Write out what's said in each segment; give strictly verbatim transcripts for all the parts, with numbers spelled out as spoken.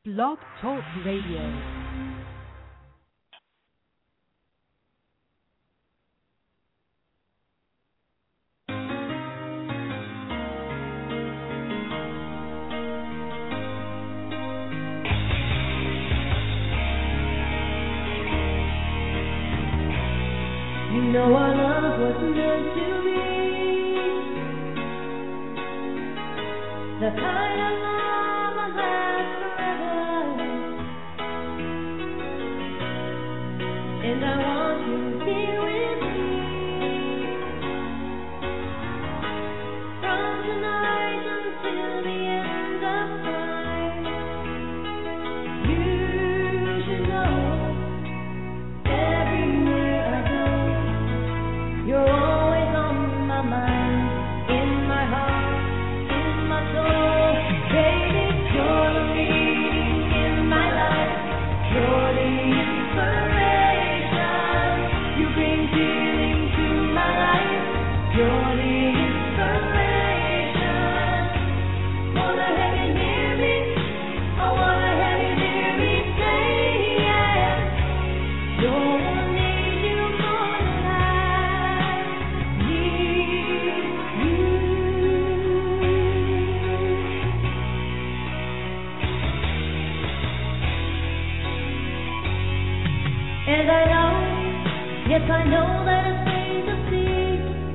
Blog Talk Radio. You know our love was meant to be the kind of love that lasts forever, and I want you here with me from tonight until the end of time. You should know everywhere I go, you're always on my mind, in my heart, in my soul. Baby, you're the meaning in my life. You're the inspiration. You bring healing to my life. You're the inspiration. Wanna have you near me? I wanna have you near me. Say yes. Don't want need you more than I need you. And I know, yes I know that it's plain to see,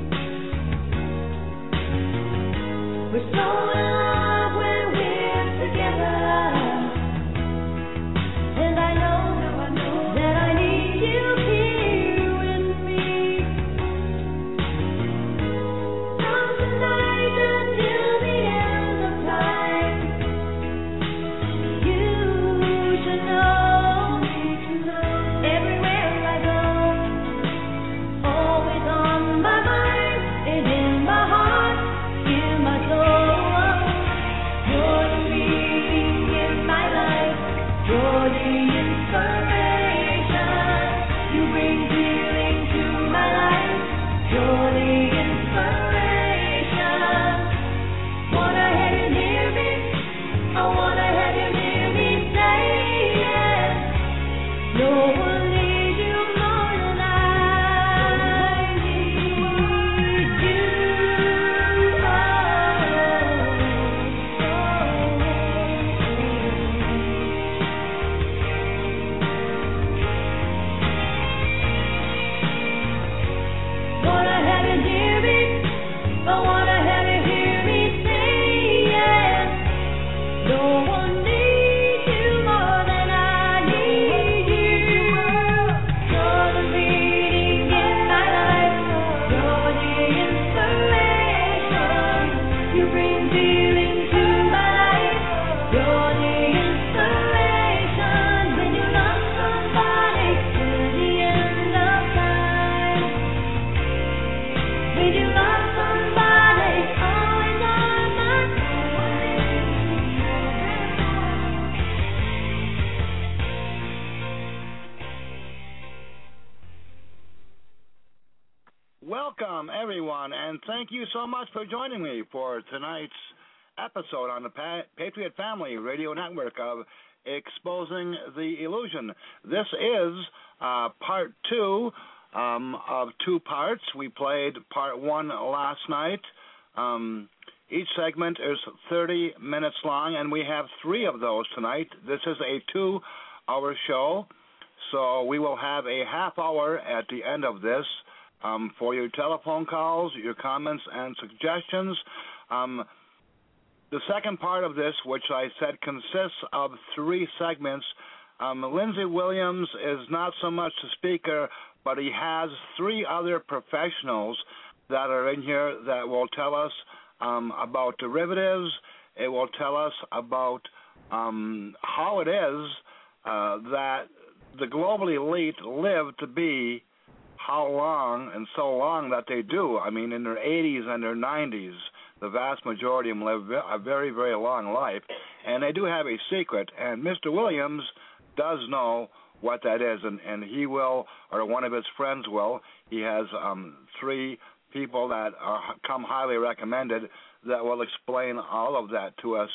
we're so in love when we're together. And I know that I need you here with me from tonight until the end of time. You should know everywhere I go, always on my mind and in my heart, in my soul. You're the meaning in my life. You're the inspiration. You bring healing to my life. You're the inspiration. Wanna have you near me? I wanna have you near me. Say yes. No one needs you more than I need you. Wanna have you near me? I wanna have you hear me. Say yes. No one needs you more than I need you. You're the meaning in my life. You're the inspiration. You bring healing to my life. You're the inspiration. When you love somebody till the end of time. When you love somebody, always on my mind. Welcome, everyone, and thank you so much for joining me for tonight's episode on the Pa- Patriot Family Radio Network of Exposing the Illusion. This is uh, part two um, of two parts. We played part one last night. Um, each segment is thirty minutes long, and we have three of those tonight. This is a two-hour show, so we will have a half hour at the end of this um, for your telephone calls, your comments, and suggestions. Um, the second part of this, which I said consists of three segments, um, Lindsey Williams is not so much the speaker, but he has three other professionals that are in here that will tell us um, about derivatives. It will tell us about um, how it is uh, that the global elite live to be how long and so long that they do. I mean, in their eighties and their nineties, the vast majority of them live a very, very long life, and they do have a secret, and Mister Williams does know what that is, and, and he will, or one of his friends will. He has um, three people that are come highly recommended that will explain all of that to us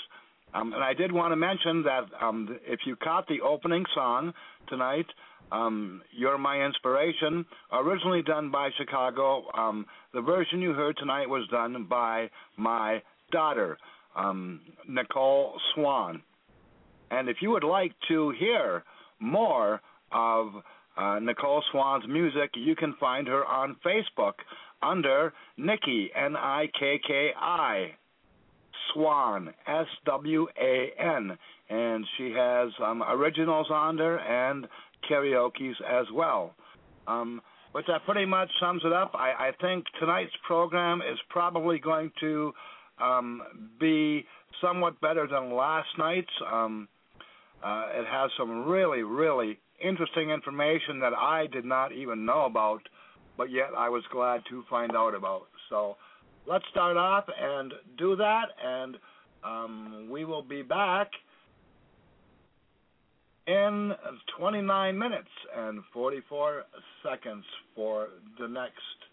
Um, and I did want to mention that um, if you caught the opening song tonight, um, You're My Inspiration, originally done by Chicago, um, the version you heard tonight was done by my daughter, um, Nicole Swan. And if you would like to hear more of uh, Nicole Swan's music, you can find her on Facebook under Nikki, N I K K I, Swan, S W A N. And she has um, originals on there and karaoke's as well. Um, but that pretty much sums it up. I, I think tonight's program is probably going to um, be somewhat better than last night's. Um, uh, it has some really, really interesting information that I did not even know about, but yet I was glad to find out about. So let's start off and do that, and um, we will be back in twenty-nine minutes and forty-four seconds for the next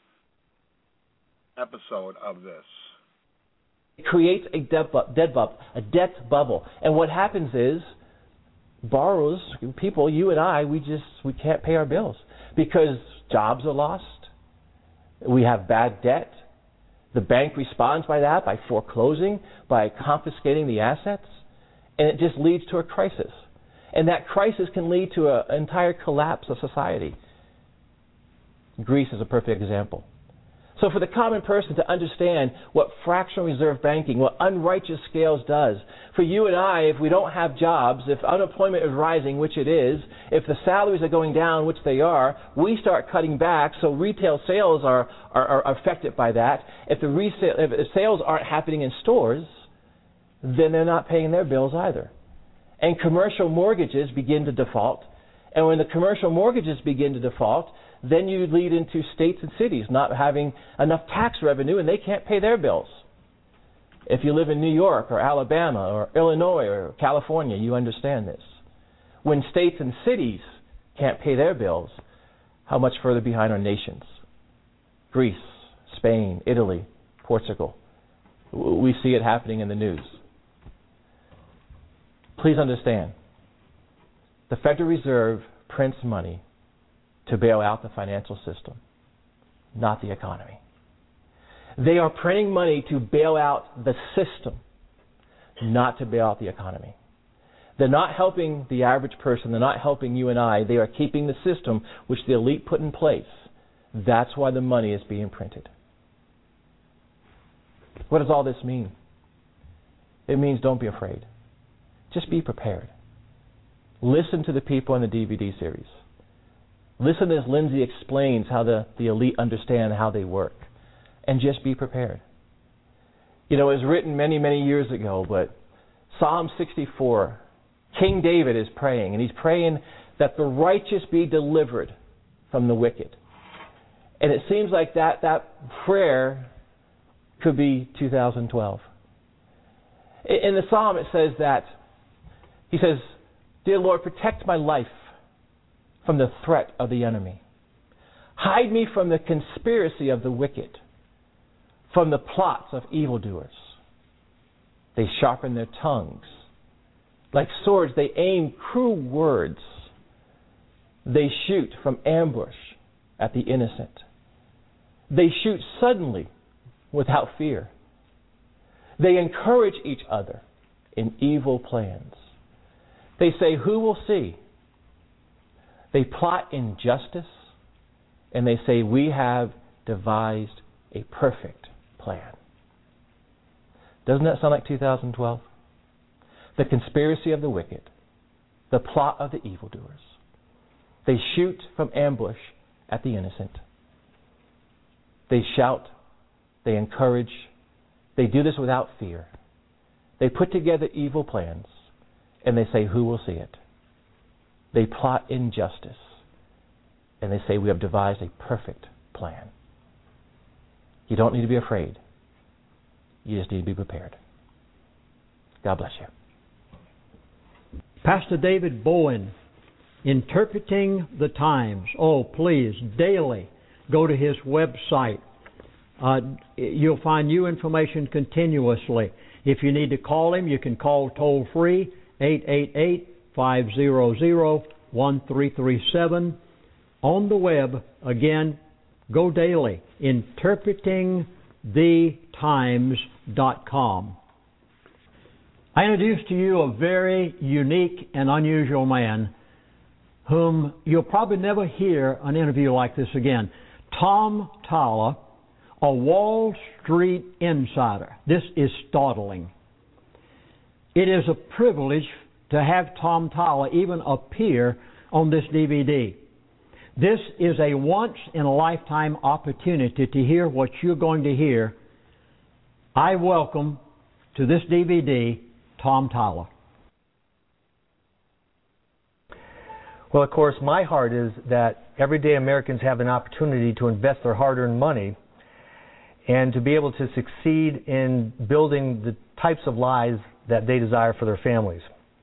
episode of this. It creates a debt, bu- debt, bu- a debt bubble. And what happens is borrowers, people, you and I, we just we can't pay our bills because jobs are lost. We have bad debt. The bank responds by that, by foreclosing, by confiscating the assets, and it just leads to a crisis. And that crisis can lead to a, an entire collapse of society. Greece is a perfect example. So for the common person to understand what fractional reserve banking, what unrighteous scales does, for you and I, if we don't have jobs, if unemployment is rising, which it is, if the salaries are going down, which they are, we start cutting back, so retail sales are, are, are affected by that. If the, resale, if the sales aren't happening in stores, then they're not paying their bills either. And commercial mortgages begin to default. And when the commercial mortgages begin to default, then you lead into states and cities not having enough tax revenue and they can't pay their bills. If you live in New York or Alabama or Illinois or California, you understand this. When states and cities can't pay their bills, how much further behind are nations? Greece, Spain, Italy, Portugal. We see it happening in the news. Please understand, the Federal Reserve prints money to bail out the financial system, not the economy. They are printing money to bail out the system, not to bail out the economy. They're not helping the average person. They're not helping you and I. They are keeping the system which the elite put in place. That's why the money is being printed. What does all this mean? It means don't be afraid. Just be prepared. Listen to the people in the D V D series. Listen as Lindsay explains how the, the elite understand how they work. And just be prepared. You know, it was written many, many years ago, but Psalm sixty-four, King David is praying, and he's praying that the righteous be delivered from the wicked. And it seems like that, that prayer could be two thousand twelve. In the Psalm it says that, he says, "Dear Lord, protect my life from the threat of the enemy. Hide me from the conspiracy of the wicked, from the plots of evildoers. They sharpen their tongues. Like swords, they aim cruel words. They shoot from ambush at the innocent. They shoot suddenly without fear. They encourage each other in evil plans. They say, 'Who will see?' They plot injustice, and they say, 'We have devised a perfect plan.'" Doesn't that sound like two thousand twelve? The conspiracy of the wicked, the plot of the evildoers. They shoot from ambush at the innocent. They shout, they encourage, they do this without fear. They put together evil plans, and they say, "Who will see it?" They plot injustice, and they say, "We have devised a perfect plan." You don't need to be afraid. You just need to be prepared. God bless you. Pastor David Bowen, Interpreting the Times. Oh, please, daily go to his website, Uh, you'll find new information continuously. If you need to call him, you can call toll free eight eight eight, five hundred, one three three seven. On the web, again, go daily, interpreting the times dot com. I introduce to you a very unique and unusual man whom you'll probably never hear an interview like this again. Tom Talla, a Wall Street insider. This is startling. It is a privilege to have Tom Talla even appear on this D V D. This is a once-in-a-lifetime opportunity to hear what you're going to hear. I welcome to this D V D Tom Talla. Well, of course, my heart is that everyday Americans have an opportunity to invest their hard-earned money and to be able to succeed in building the types of lives that they desire for their families.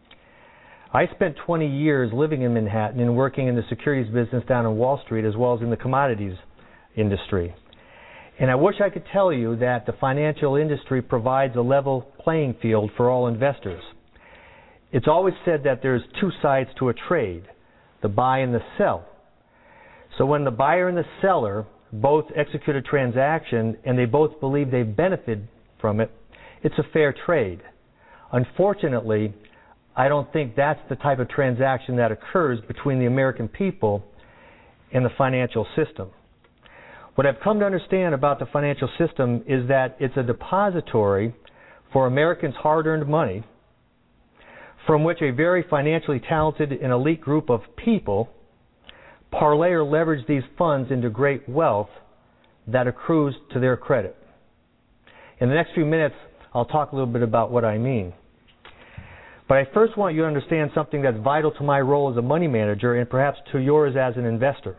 I spent twenty years living in Manhattan and working in the securities business down on Wall Street as well as in the commodities industry. And I wish I could tell you that the financial industry provides a level playing field for all investors. It's always said that there's two sides to a trade, the buy and the sell. So when the buyer and the seller both execute a transaction and they both believe they've benefited from it, it's a fair trade. Unfortunately, I don't think that's the type of transaction that occurs between the American people and the financial system. What I've come to understand about the financial system is that it's a depository for Americans' hard-earned money from which a very financially talented and elite group of people parlay or leverage these funds into great wealth that accrues to their credit. In the next few minutes, I'll talk a little bit about what I mean. But I first want you to understand something that's vital to my role as a money manager and perhaps to yours as an investor.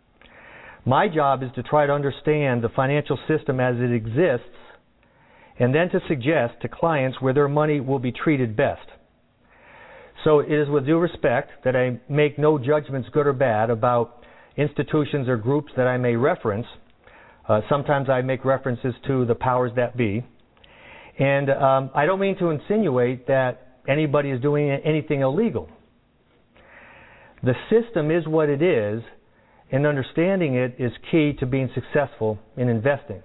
My job is to try to understand the financial system as it exists and then to suggest to clients where their money will be treated best. So it is with due respect that I make no judgments, good or bad, about institutions or groups that I may reference. Uh, sometimes I make references to the powers that be. And um, I don't mean to insinuate that anybody is doing anything illegal. The system is what it is, and understanding it is key to being successful in investing.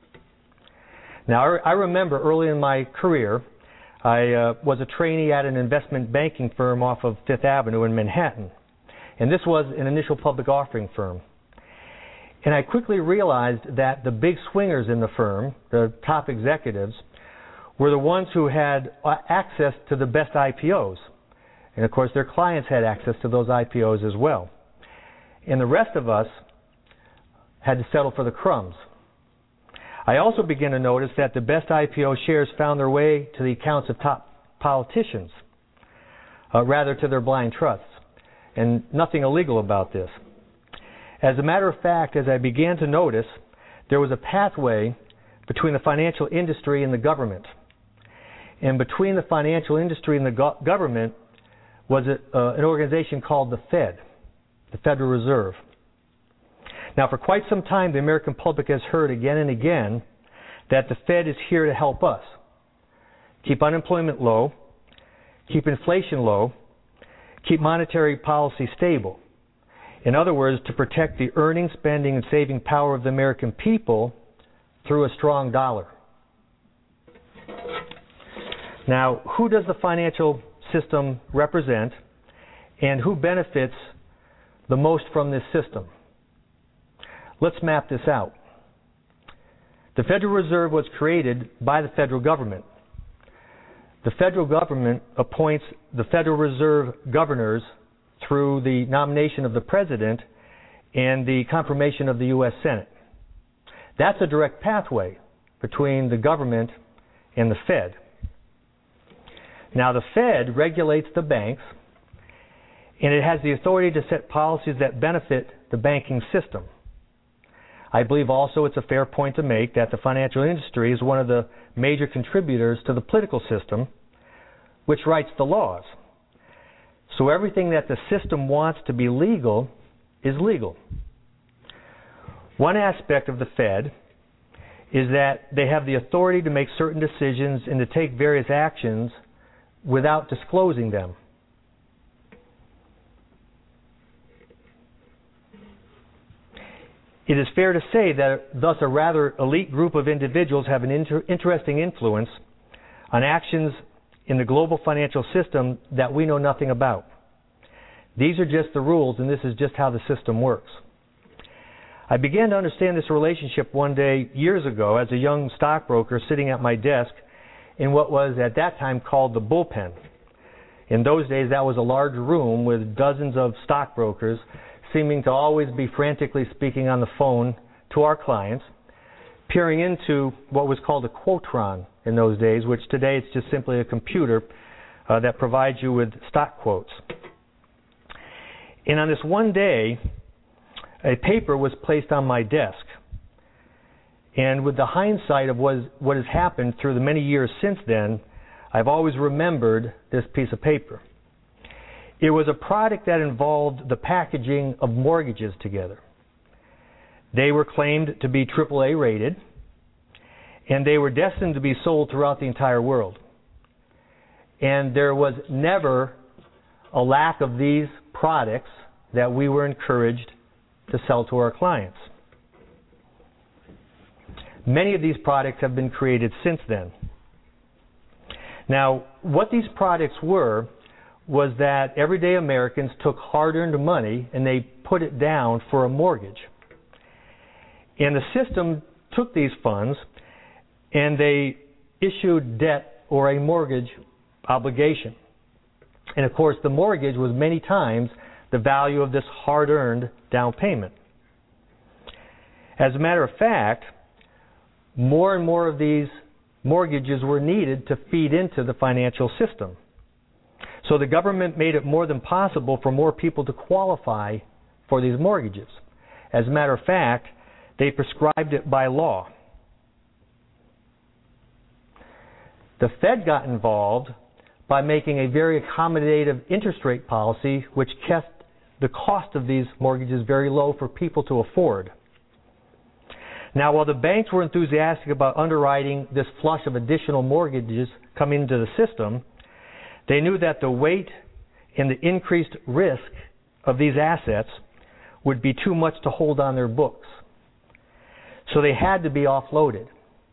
Now, I remember early in my career, I uh, was a trainee at an investment banking firm off of Fifth Avenue in Manhattan. And this was an initial public offering firm. And I quickly realized that the big swingers in the firm, the top executives, were the ones who had access to the best I P Os. And of course, their clients had access to those I P Os as well. And the rest of us had to settle for the crumbs. I also began to notice that the best I P O shares found their way to the accounts of top politicians, uh, rather to their blind trusts, and nothing illegal about this. As a matter of fact, as I began to notice, there was a pathway between the financial industry and the government. And between the financial industry and the go- government was a, uh, an organization called the Fed, the Federal Reserve. Now, for quite some time, the American public has heard again and again that the Fed is here to help us keep unemployment low, keep inflation low, keep monetary policy stable. In other words, to protect the earning, spending, and saving power of the American people through a strong dollar. Now, who does the financial system represent, and who benefits the most from this system? Let's map this out. The Federal Reserve was created by the federal government. The federal government appoints the Federal Reserve governors through the nomination of the President and the confirmation of the U S Senate. That's a direct pathway between the government and the Fed. Now, the Fed regulates the banks, and it has the authority to set policies that benefit the banking system. I believe also it's a fair point to make that the financial industry is one of the major contributors to the political system, which writes the laws. So everything that the system wants to be legal is legal. One aspect of the Fed is that they have the authority to make certain decisions and to take various actions without disclosing them. It is fair to say that thus a rather elite group of individuals have an inter- interesting influence on actions in the global financial system that we know nothing about. These are just the rules, and this is just how the system works. I began to understand this relationship one day years ago as a young stockbroker sitting at my desk in what was at that time called the bullpen. In those days, that was a large room with dozens of stockbrokers seeming to always be frantically speaking on the phone to our clients, peering into what was called a quotron in those days, which today it's just simply a computer uh, that provides you with stock quotes. And on this one day, a paper was placed on my desk. And with the hindsight of what, is, what has happened through the many years since then, I've always remembered this piece of paper. It was a product that involved the packaging of mortgages together. They were claimed to be triple A rated, and they were destined to be sold throughout the entire world. And there was never a lack of these products that we were encouraged to sell to our clients. Many of these products have been created since then. Now, what these products were was that everyday Americans took hard-earned money and they put it down for a mortgage. And the system took these funds and they issued debt or a mortgage obligation. And of course, the mortgage was many times the value of this hard-earned down payment. As a matter of fact, more and more of these mortgages were needed to feed into the financial system. So the government made it more than possible for more people to qualify for these mortgages. As a matter of fact, they prescribed it by law. The Fed got involved by making a very accommodative interest rate policy which kept the cost of these mortgages very low for people to afford. Now, while the banks were enthusiastic about underwriting this flush of additional mortgages coming into the system, they knew that the weight and the increased risk of these assets would be too much to hold on their books. So they had to be offloaded.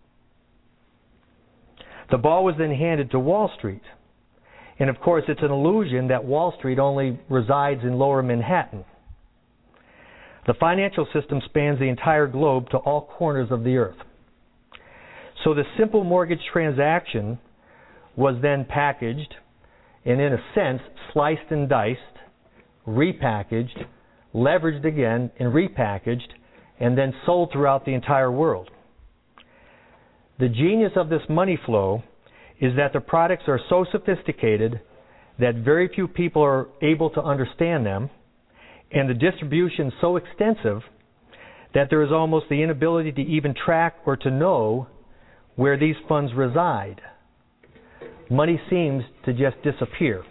The ball was then handed to Wall Street. And of course, it's an illusion that Wall Street only resides in lower Manhattan. The financial system spans the entire globe to all corners of the earth. So the simple mortgage transaction was then packaged and in a sense sliced and diced, repackaged, leveraged again and repackaged, and then sold throughout the entire world. The genius of this money flow is that the products are so sophisticated that very few people are able to understand them, and the distribution so extensive that there is almost the inability to even track or to know where these funds reside. Money seems to just disappear.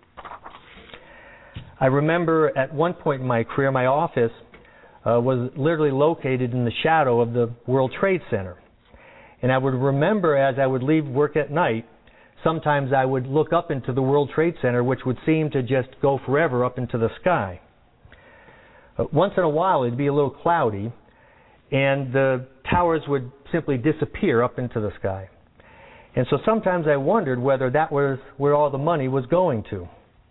I remember at one point in my career, my office uh, was literally located in the shadow of the World Trade Center. And I would remember as I would leave work at night, sometimes I would look up into the World Trade Center, which would seem to just go forever up into the sky. Uh, once in a while, it'd be a little cloudy, and the towers would simply disappear up into the sky. And so sometimes I wondered whether that was where all the money was going to.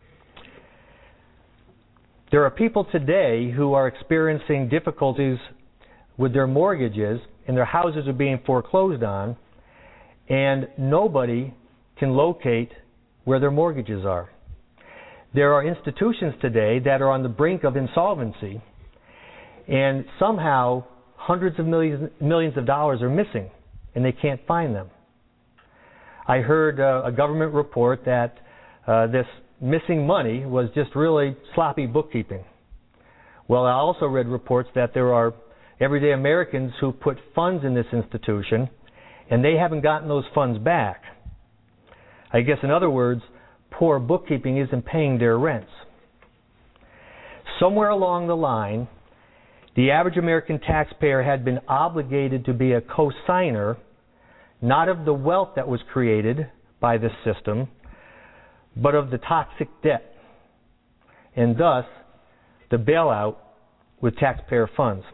There are people today who are experiencing difficulties with their mortgages, and their houses are being foreclosed on, and nobody can locate where their mortgages are. There are institutions today that are on the brink of insolvency, and somehow hundreds of millions, millions of dollars are missing, and they can't find them. I heard uh, a government report that uh, this missing money was just really sloppy bookkeeping. Well, I also read reports that there are everyday Americans who put funds in this institution, and they haven't gotten those funds back. I guess, in other words, poor bookkeeping isn't paying their rents. Somewhere along the line, the average American taxpayer had been obligated to be a co-signer, not of the wealth that was created by this system, but of the toxic debt, and thus the bailout with taxpayer funds.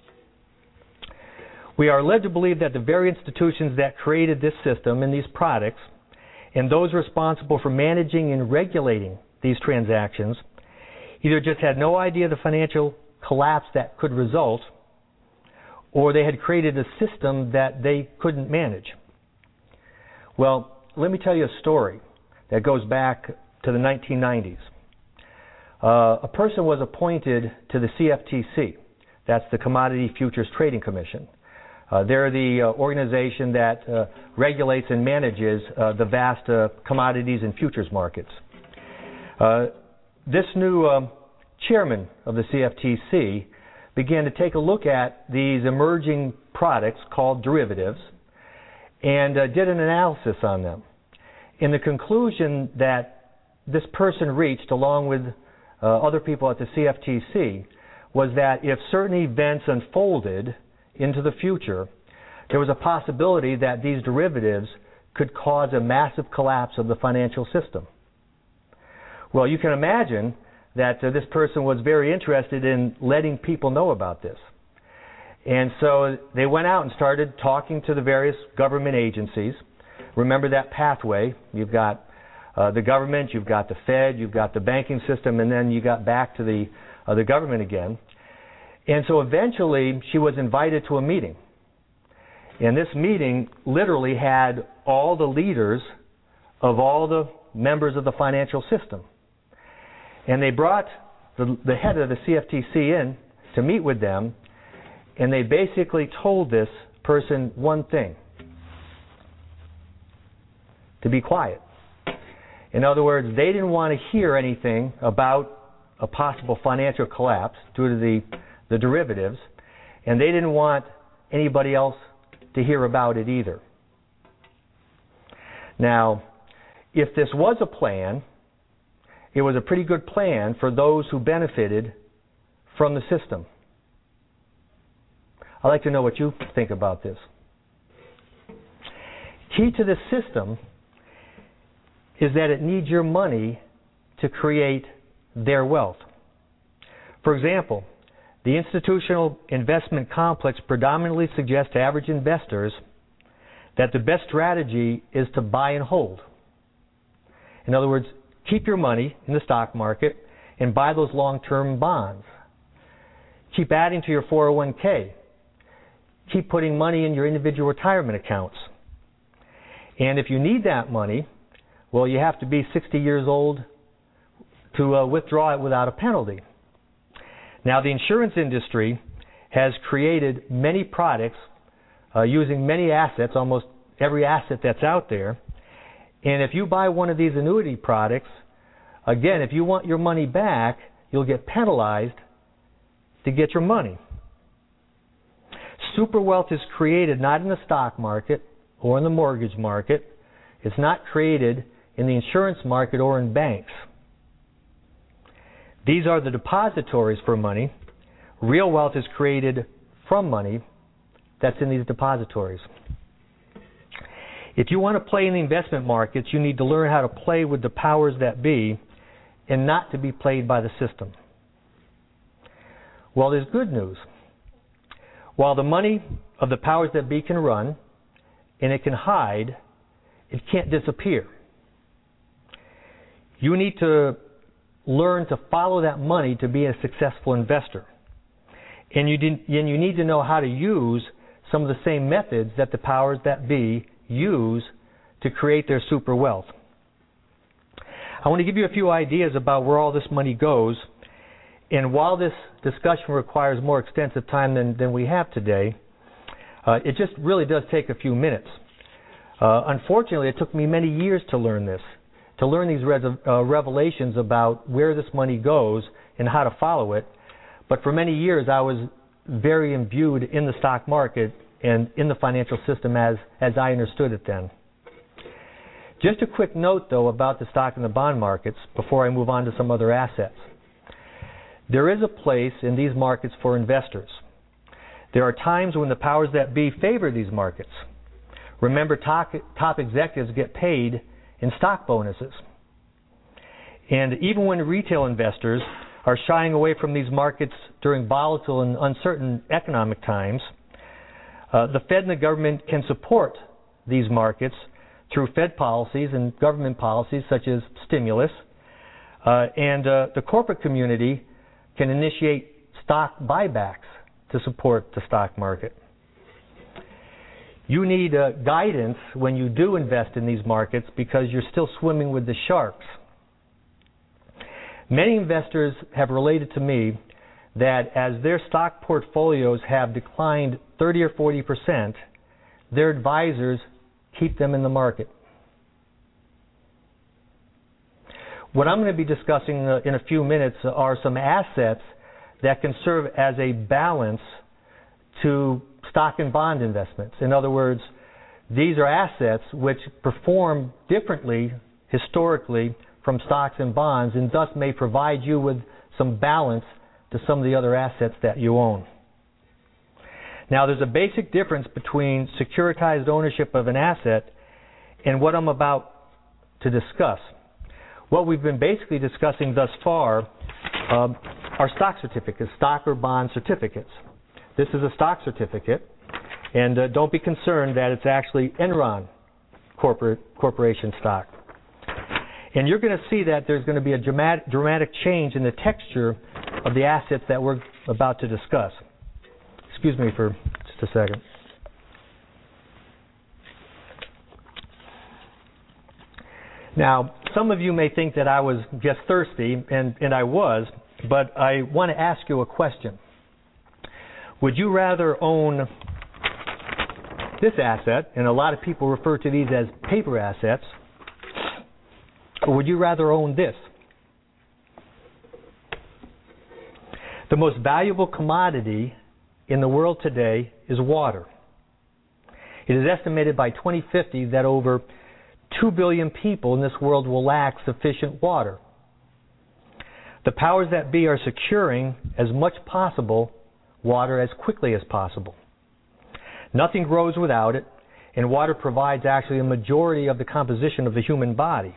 We are led to believe that the very institutions that created this system and these products, and those responsible for managing and regulating these transactions, either just had no idea of the financial collapse that could result, or they had created a system that they couldn't manage. Well, let me tell you a story that goes back to the nineteen nineties. Uh, a person was appointed to the C F T C. That's the Commodity Futures Trading Commission. Uh, they're the uh, organization that uh, regulates and manages uh, the vast uh, commodities and futures markets. Uh, this new um, chairman of the C F T C began to take a look at these emerging products called derivatives and uh, did an analysis on them. And the conclusion that this person reached, along with uh, other people at the C F T C, was that if certain events unfolded into the future, there was a possibility that these derivatives could cause a massive collapse of the financial system. Well, you can imagine that uh, this person was very interested in letting people know about this. And so they went out and started talking to the various government agencies. Remember that pathway. You've got uh, the government, you've got the Fed, you've got the banking system, and then you got back to the, uh, the government again. And so eventually she was invited to a meeting. And this meeting literally had all the leaders of all the members of the financial system. And they brought the, the head of the C F T C in to meet with them, and they basically told this person one thing: to be quiet. In other words, they didn't want to hear anything about a possible financial collapse due to the, the derivatives, and they didn't want anybody else to hear about it either. Now, if this was a plan, it was a pretty good plan for those who benefited from the system. I'd like to know what you think about this. Key to this system is that it needs your money to create their wealth. For example, the institutional investment complex predominantly suggests to average investors that the best strategy is to buy and hold. In other words, keep your money in the stock market and buy those long-term bonds. Keep adding to your four oh one k. Keep putting money in your individual retirement accounts. And if you need that money, well, you have to be sixty years old to uh, withdraw it without a penalty. Now, the insurance industry has created many products uh, using many assets, almost every asset that's out there. And if you buy one of these annuity products, again, if you want your money back, you'll get penalized to get your money. Super wealth is created not in the stock market or in the mortgage market. It's not created in the insurance market or in banks. These are the depositories for money. Real wealth is created from money that's in these depositories. If you want to play in the investment markets, you need to learn how to play with the powers that be and not to be played by the system. Well, there's good news. While the money of the powers that be can run and it can hide, it can't disappear. You need to learn to follow that money to be a successful investor. And you, did, and you need to know how to use some of the same methods that the powers that be use to create their super wealth. I want to give you a few ideas about where all this money goes. And while this discussion requires more extensive time than, than we have today, uh, it just really does take a few minutes. Uh, unfortunately, it took me many years to learn this, to learn these res- uh, revelations about where this money goes and how to follow it. But for many years, I was very imbued in the stock market and in the financial system as, as I understood it then. Just a quick note, though, about the stock and the bond markets before I move on to some other assets. There is a place in these markets for investors. There are times when the powers that be favor these markets. Remember, top, top executives get paid in stock bonuses. And even when retail investors are shying away from these markets during volatile and uncertain economic times, uh, the Fed and the government can support these markets through Fed policies and government policies such as stimulus. Uh, and uh, the corporate community can initiate stock buybacks to support the stock market. You need uh, guidance when you do invest in these markets because you're still swimming with the sharks. Many investors have related to me that as their stock portfolios have declined thirty or forty percent, their advisors keep them in the market. What I'm going to be discussing uh, in a few minutes are some assets that can serve as a balance to stock and bond investments. In other words, these are assets which perform differently historically from stocks and bonds and thus may provide you with some balance to some of the other assets that you own. Now, there's a basic difference between securitized ownership of an asset and what I'm about to discuss. What we've been basically discussing thus far um, are stock certificates, stock or bond certificates. This is a stock certificate, and uh, don't be concerned that it's actually Enron corporate corporation stock. And you're going to see that there's going to be a dramatic, dramatic change in the texture of the assets that we're about to discuss. Excuse me for just a second. Now, some of you may think that I was just thirsty, and, and I was, but I want to ask you a question. Would you rather own this asset, and a lot of people refer to these as paper assets, or would you rather own this? The most valuable commodity in the world today is water. It is estimated by twenty fifty that over two billion people in this world will lack sufficient water. The powers that be are securing as much possible water as quickly as possible. Nothing grows without it, and water provides actually a majority of the composition of the human body.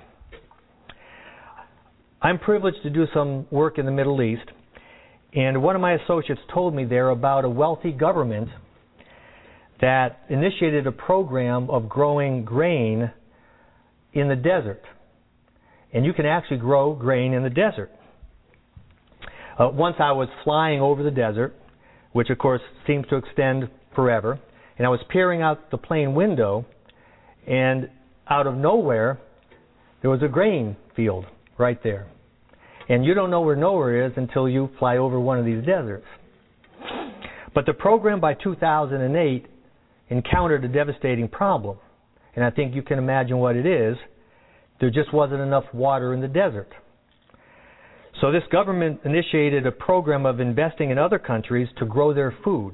I'm privileged to do some work in the Middle East, and one of my associates told me there about a wealthy government that initiated a program of growing grain in the desert. And you can actually grow grain in the desert. Uh, once I was flying over the desert, which of course seems to extend forever, and I was peering out the plane window, and out of nowhere, there was a grain field right there. And you don't know where nowhere is until you fly over one of these deserts. But the program by two thousand eight encountered a devastating problem. And I think you can imagine what it is. There just wasn't enough water in the desert. So this government initiated a program of investing in other countries to grow their food.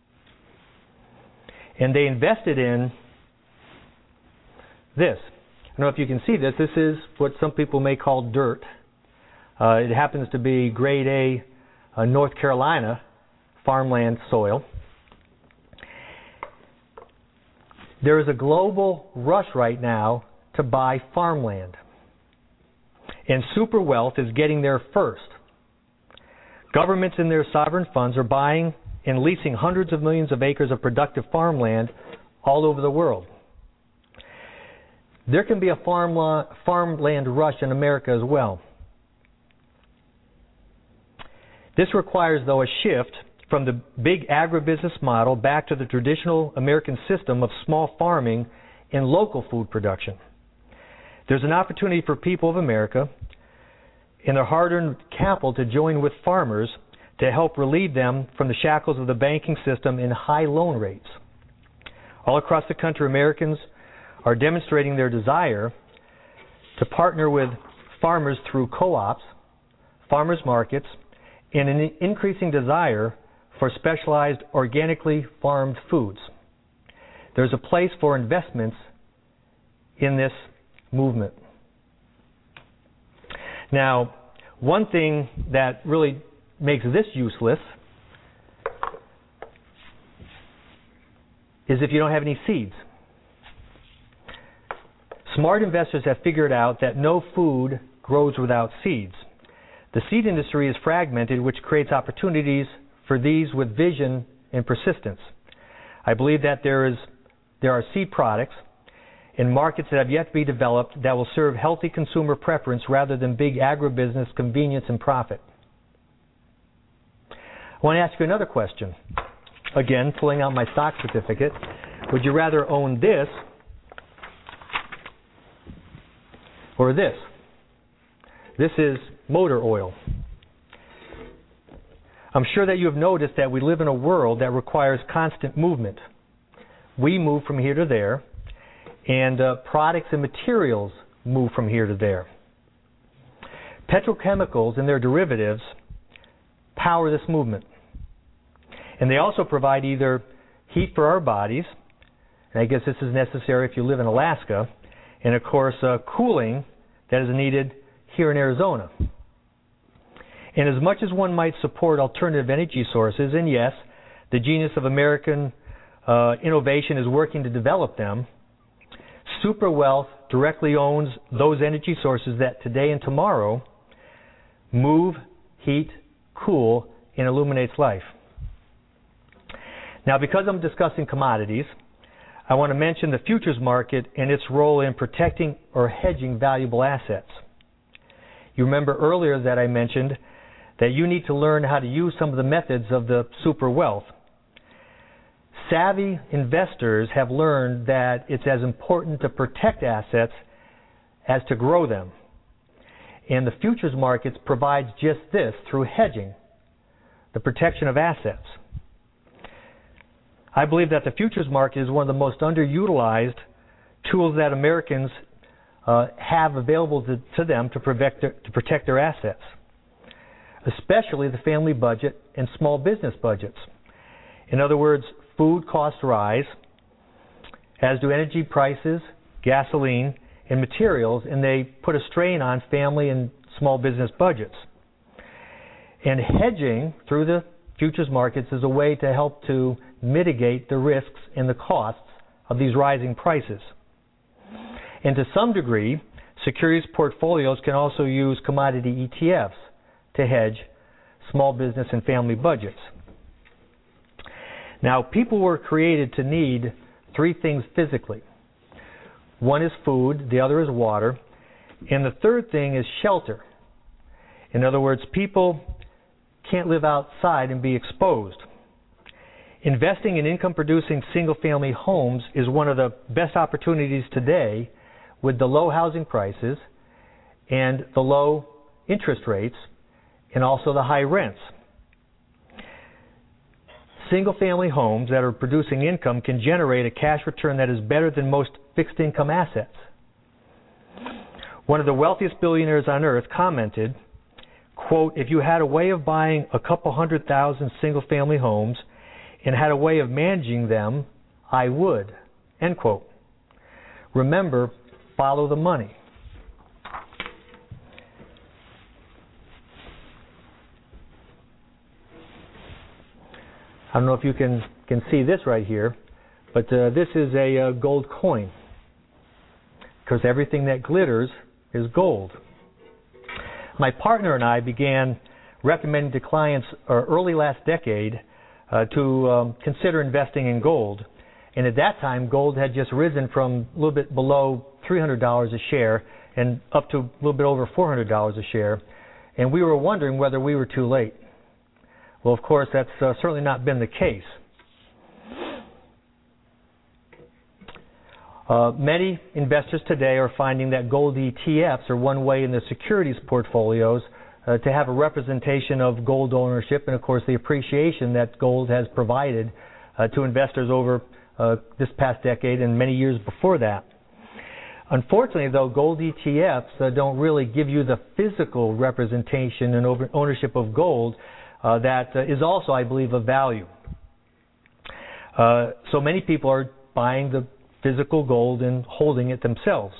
And they invested in this. I don't know if you can see this. This is what some people may call dirt. Uh, it happens to be grade A uh, North Carolina farmland soil. There is a global rush right now to buy farmland. And super wealth is getting there first. Governments in their sovereign funds are buying and leasing hundreds of millions of acres of productive farmland all over the world. There can be a farm farmland rush in America as well. This requires, though, a shift from the big agribusiness model back to the traditional American system of small farming and local food production. There's an opportunity for people of America and their hard-earned capital to join with farmers to help relieve them from the shackles of the banking system and high loan rates. All across the country, Americans are demonstrating their desire to partner with farmers through co-ops, farmers markets, and an increasing desire for specialized organically farmed foods. There's a place for investments in this movement. Now, one thing that really makes this useless is if you don't have any seeds. Smart investors have figured out that no food grows without seeds. The seed industry is fragmented, which creates opportunities for these with vision and persistence. I believe that there is there are seed products in markets that have yet to be developed that will serve healthy consumer preference rather than big agribusiness convenience and profit. I want to ask you another question. Again, pulling out my stock certificate. Would you rather own this or this? This is motor oil. I'm sure that you have noticed that we live in a world that requires constant movement. We move from here to there, and uh, products and materials move from here to there. Petrochemicals and their derivatives power this movement. And they also provide either heat for our bodies, and I guess this is necessary if you live in Alaska, and of course uh, cooling that is needed here in Arizona. And as much as one might support alternative energy sources, and yes, the genius of American uh, innovation is working to develop them, super wealth directly owns those energy sources that today and tomorrow move, heat, cool, and illuminates life. Now, because I'm discussing commodities, I want to mention the futures market and its role in protecting or hedging valuable assets. You remember earlier that I mentioned that you need to learn how to use some of the methods of the super wealth. Savvy investors have learned that it's as important to protect assets as to grow them. And the futures markets provides just this through hedging, the protection of assets. I believe that the futures market is one of the most underutilized tools that Americans uh, have available to, to them to, protect their, to protect their assets, especially the family budget and small business budgets. In other words, food costs rise, as do energy prices, gasoline, and materials, and they put a strain on family and small business budgets. And hedging through the futures markets is a way to help to mitigate the risks and the costs of these rising prices. And to some degree, securities portfolios can also use commodity E T Fs to hedge small business and family budgets. Now, people were created to need three things physically. One is food, the other is water, and the third thing is shelter. In other words, people can't live outside and be exposed. Investing in income-producing single-family homes is one of the best opportunities today with the low housing prices and the low interest rates and also the high rents. Single-family homes that are producing income can generate a cash return that is better than most fixed-income assets. One of the wealthiest billionaires on earth commented, quote, "If you had a way of buying a couple hundred thousand single-family homes and had a way of managing them, I would," end quote. Remember, follow the money. I don't know if you can, can see this right here, but uh, this is a uh, gold coin, because everything that glitters is gold. My partner and I began recommending to clients uh, early last decade uh, to um, consider investing in gold. And at that time, gold had just risen from a little bit below three hundred dollars a share and up to a little bit over four hundred dollars a share. And we were wondering whether we were too late. Well, of course, that's uh, certainly not been the case. Uh, many investors today are finding that gold E T Fs are one way in the securities portfolios uh, to have a representation of gold ownership and, of course, the appreciation that gold has provided uh, to investors over uh, this past decade and many years before that. Unfortunately, though, gold E T Fs uh, don't really give you the physical representation and over ownership of gold uh, that uh, is also, I believe, of value. Uh, so many people are buying the physical gold and holding it themselves.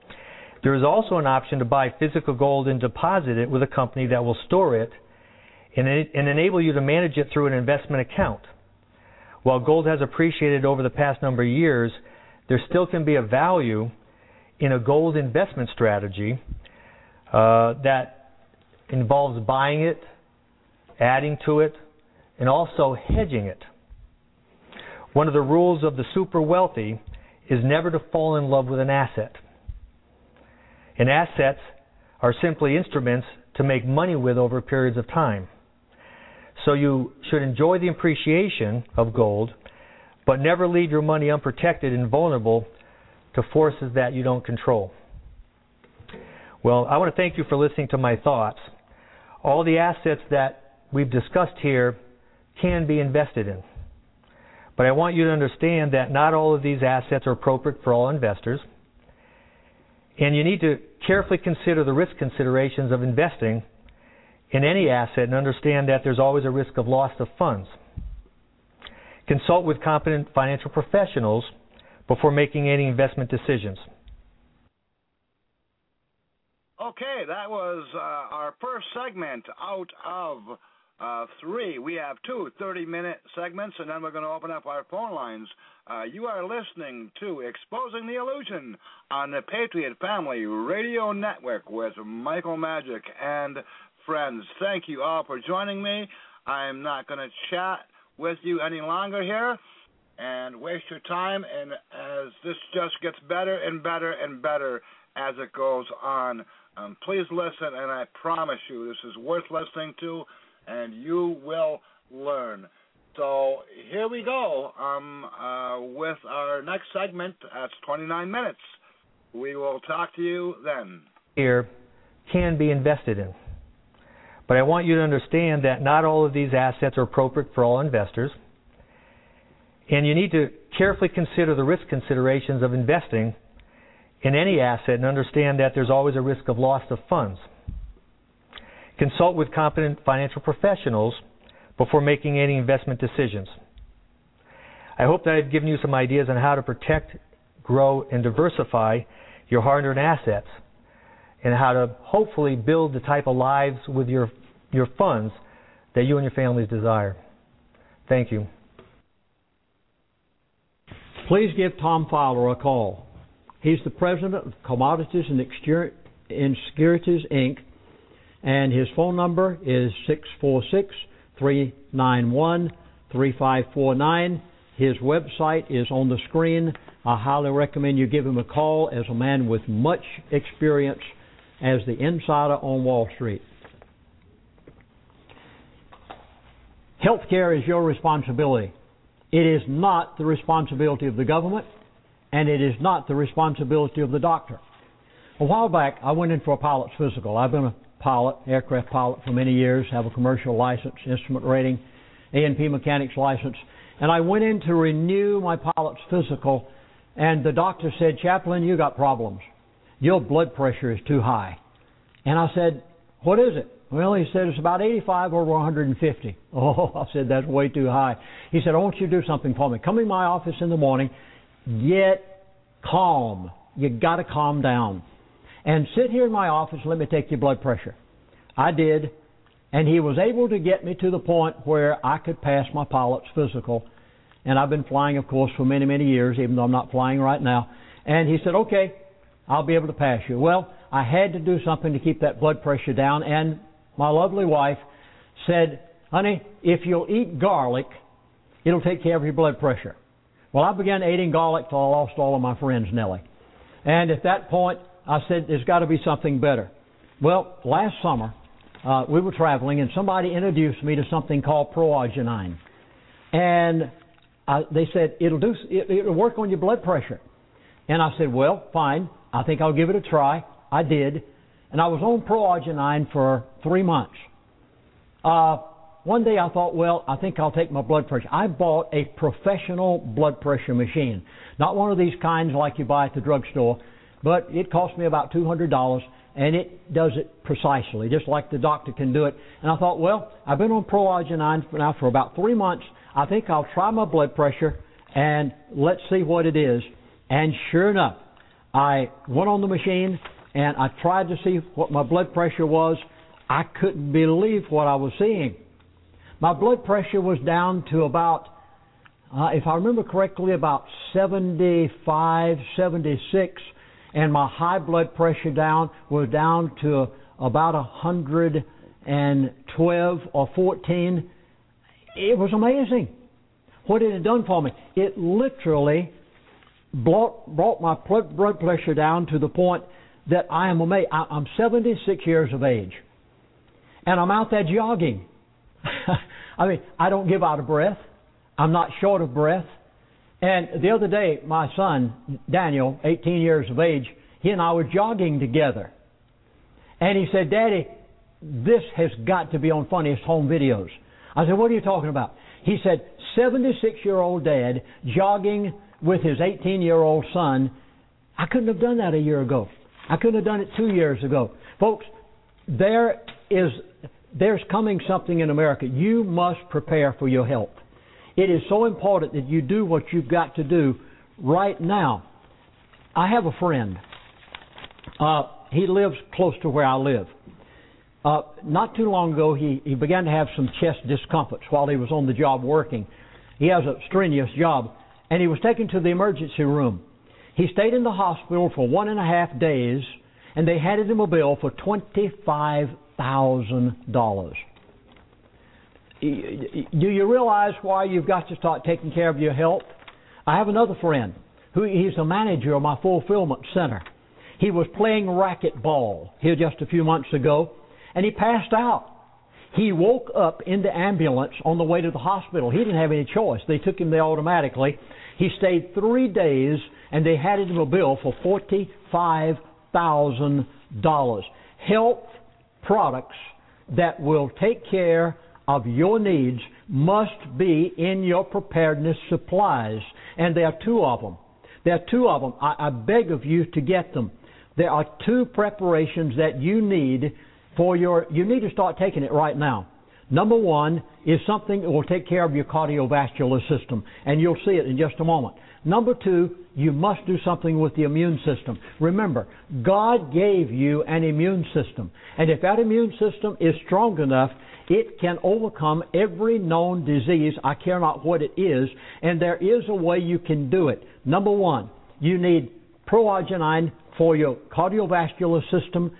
There is also an option to buy physical gold and deposit it with a company that will store it and, and enable you to manage it through an investment account. While gold has appreciated over the past number of years, there still can be a value in a gold investment strategy uh, that involves buying it, adding to it, and also hedging it. One of the rules of the super wealthy is never to fall in love with an asset. And assets are simply instruments to make money with over periods of time. So you should enjoy the appreciation of gold, but never leave your money unprotected and vulnerable to forces that you don't control. Well, I want to thank you for listening to my thoughts. All the assets that we've discussed here can be invested in. But I want you to understand that not all of these assets are appropriate for all investors. And you need to carefully consider the risk considerations of investing in any asset and understand that there's always a risk of loss of funds. Consult with competent financial professionals before making any investment decisions. Okay, that was uh, our first segment out of uh, three. We have two thirty-minute segments, and then we're going to open up our phone lines. Uh, you are listening to Exposing the Illusion on the Patriot Family Radio Network with Michael Magic and friends. Thank you all for joining me. I'm not going to chat with you any longer here and waste your time, and as this just gets better and better and better as it goes on. Um, please listen, and I promise you this is worth listening to, and you will learn. So here we go um, uh, with our next segment. That's twenty-nine minutes. We will talk to you then. Here can be invested in. But I want you to understand that not all of these assets are appropriate for all investors. And you need to carefully consider the risk considerations of investing in any asset and understand that there's always a risk of loss of funds. Consult with competent financial professionals before making any investment decisions. I hope that I've given you some ideas on how to protect, grow, and diversify your hard-earned assets, and how to hopefully build the type of lives with your, your funds that you and your families desire. Thank you. Please give Tom Fowler a call. He's the president of Commodities and Securities, Incorporated, and his phone number is six four six, three nine one, three five four nine. His website is on the screen. I highly recommend you give him a call as a man with much experience as the insider on Wall Street. Healthcare is your responsibility. It is not the responsibility of the government, and it is not the responsibility of the doctor. A while back, I went in for a pilot's physical. I've been a pilot, aircraft pilot for many years, have a commercial license, instrument rating, A and P mechanics license, and I went in to renew my pilot's physical, and the doctor said, "Chaplain, you got problems. Your blood pressure is too high." And I said, "What is it?" Well, he said, "It's about eighty-five over one hundred fifty. Oh, I said, "That's way too high." He said, "I want you to do something for me. Come in my office in the morning, get calm. You got to calm down. And sit here in my office and let me take your blood pressure." I did, and he was able to get me to the point where I could pass my pilot's physical. And I've been flying, of course, for many, many years, even though I'm not flying right now. And he said, "Okay, I'll be able to pass you." Well, I had to do something to keep that blood pressure down, and my lovely wife said, "Honey, if you'll eat garlic, it'll take care of your blood pressure." Well, I began eating garlic till I lost all of my friends, Nellie. And at that point, I said, there's got to be something better. Well, last summer, uh, we were traveling, and somebody introduced me to something called Proarginine. And I, they said, it'll, do, it, it'll work on your blood pressure. And I said, well, fine. I think I'll give it a try. I did. And I was on Proarginine for three months. Uh, one day I thought, well, I think I'll take my blood pressure. I bought a professional blood pressure machine. Not one of these kinds like you buy at the drugstore, but it cost me about two hundred dollars, and it does it precisely, just like the doctor can do it. And I thought, well, I've been on Proarginine now for about three months. I think I'll try my blood pressure, and let's see what it is. And sure enough, I went on the machine, and I tried to see what my blood pressure was. I couldn't believe what I was seeing. My blood pressure was down to about, uh, if I remember correctly, about seventy-five, seventy-six, and my high blood pressure down was down to about one hundred twelve or fourteen. It was amazing what it had done for me. It literally brought, brought my blood pressure down to the point that I am amazed. I'm seventy-six years of age, and I'm out there jogging. I mean, I don't give out of breath. I'm not short of breath. And the other day, my son, Daniel, eighteen years of age, he and I were jogging together. And he said, Daddy, this has got to be on Funniest Home Videos. I said, what are you talking about? He said, seventy-six-year-old dad jogging with his eighteen-year-old son. I couldn't have done that a year ago. I couldn't have done it two years ago. Folks, there is... There's coming something in America. You must prepare for your health. It is so important that you do what you've got to do right now. I have a friend. Uh, he lives close to where I live. Uh, not too long ago, he, he began to have some chest discomforts while he was on the job working. He has a strenuous job, and he was taken to the emergency room. He stayed in the hospital for one and a half days, and they handed him a bill for twenty-five thousand dollars. Do you realize why you've got to start taking care of your health? I have another friend who he's a manager of my fulfillment center. He was playing racquetball here just a few months ago, and he passed out. He woke up in the ambulance on the way to the hospital. He didn't have any choice. They took him there automatically. He stayed three days, and they handed him a bill for forty-five thousand dollars. Health products that will take care of your needs must be in your preparedness supplies. And there are two of them. There are two of them. I, I beg of you to get them. There are two preparations that you need for your, you need to start taking it right now. Number one is something that will take care of your cardiovascular system, and you'll see it in just a moment. Number two, you must do something with the immune system. Remember, God gave you an immune system, and if that immune system is strong enough, it can overcome every known disease, I care not what it is, and there is a way you can do it. Number one, you need proarginine for your cardiovascular system.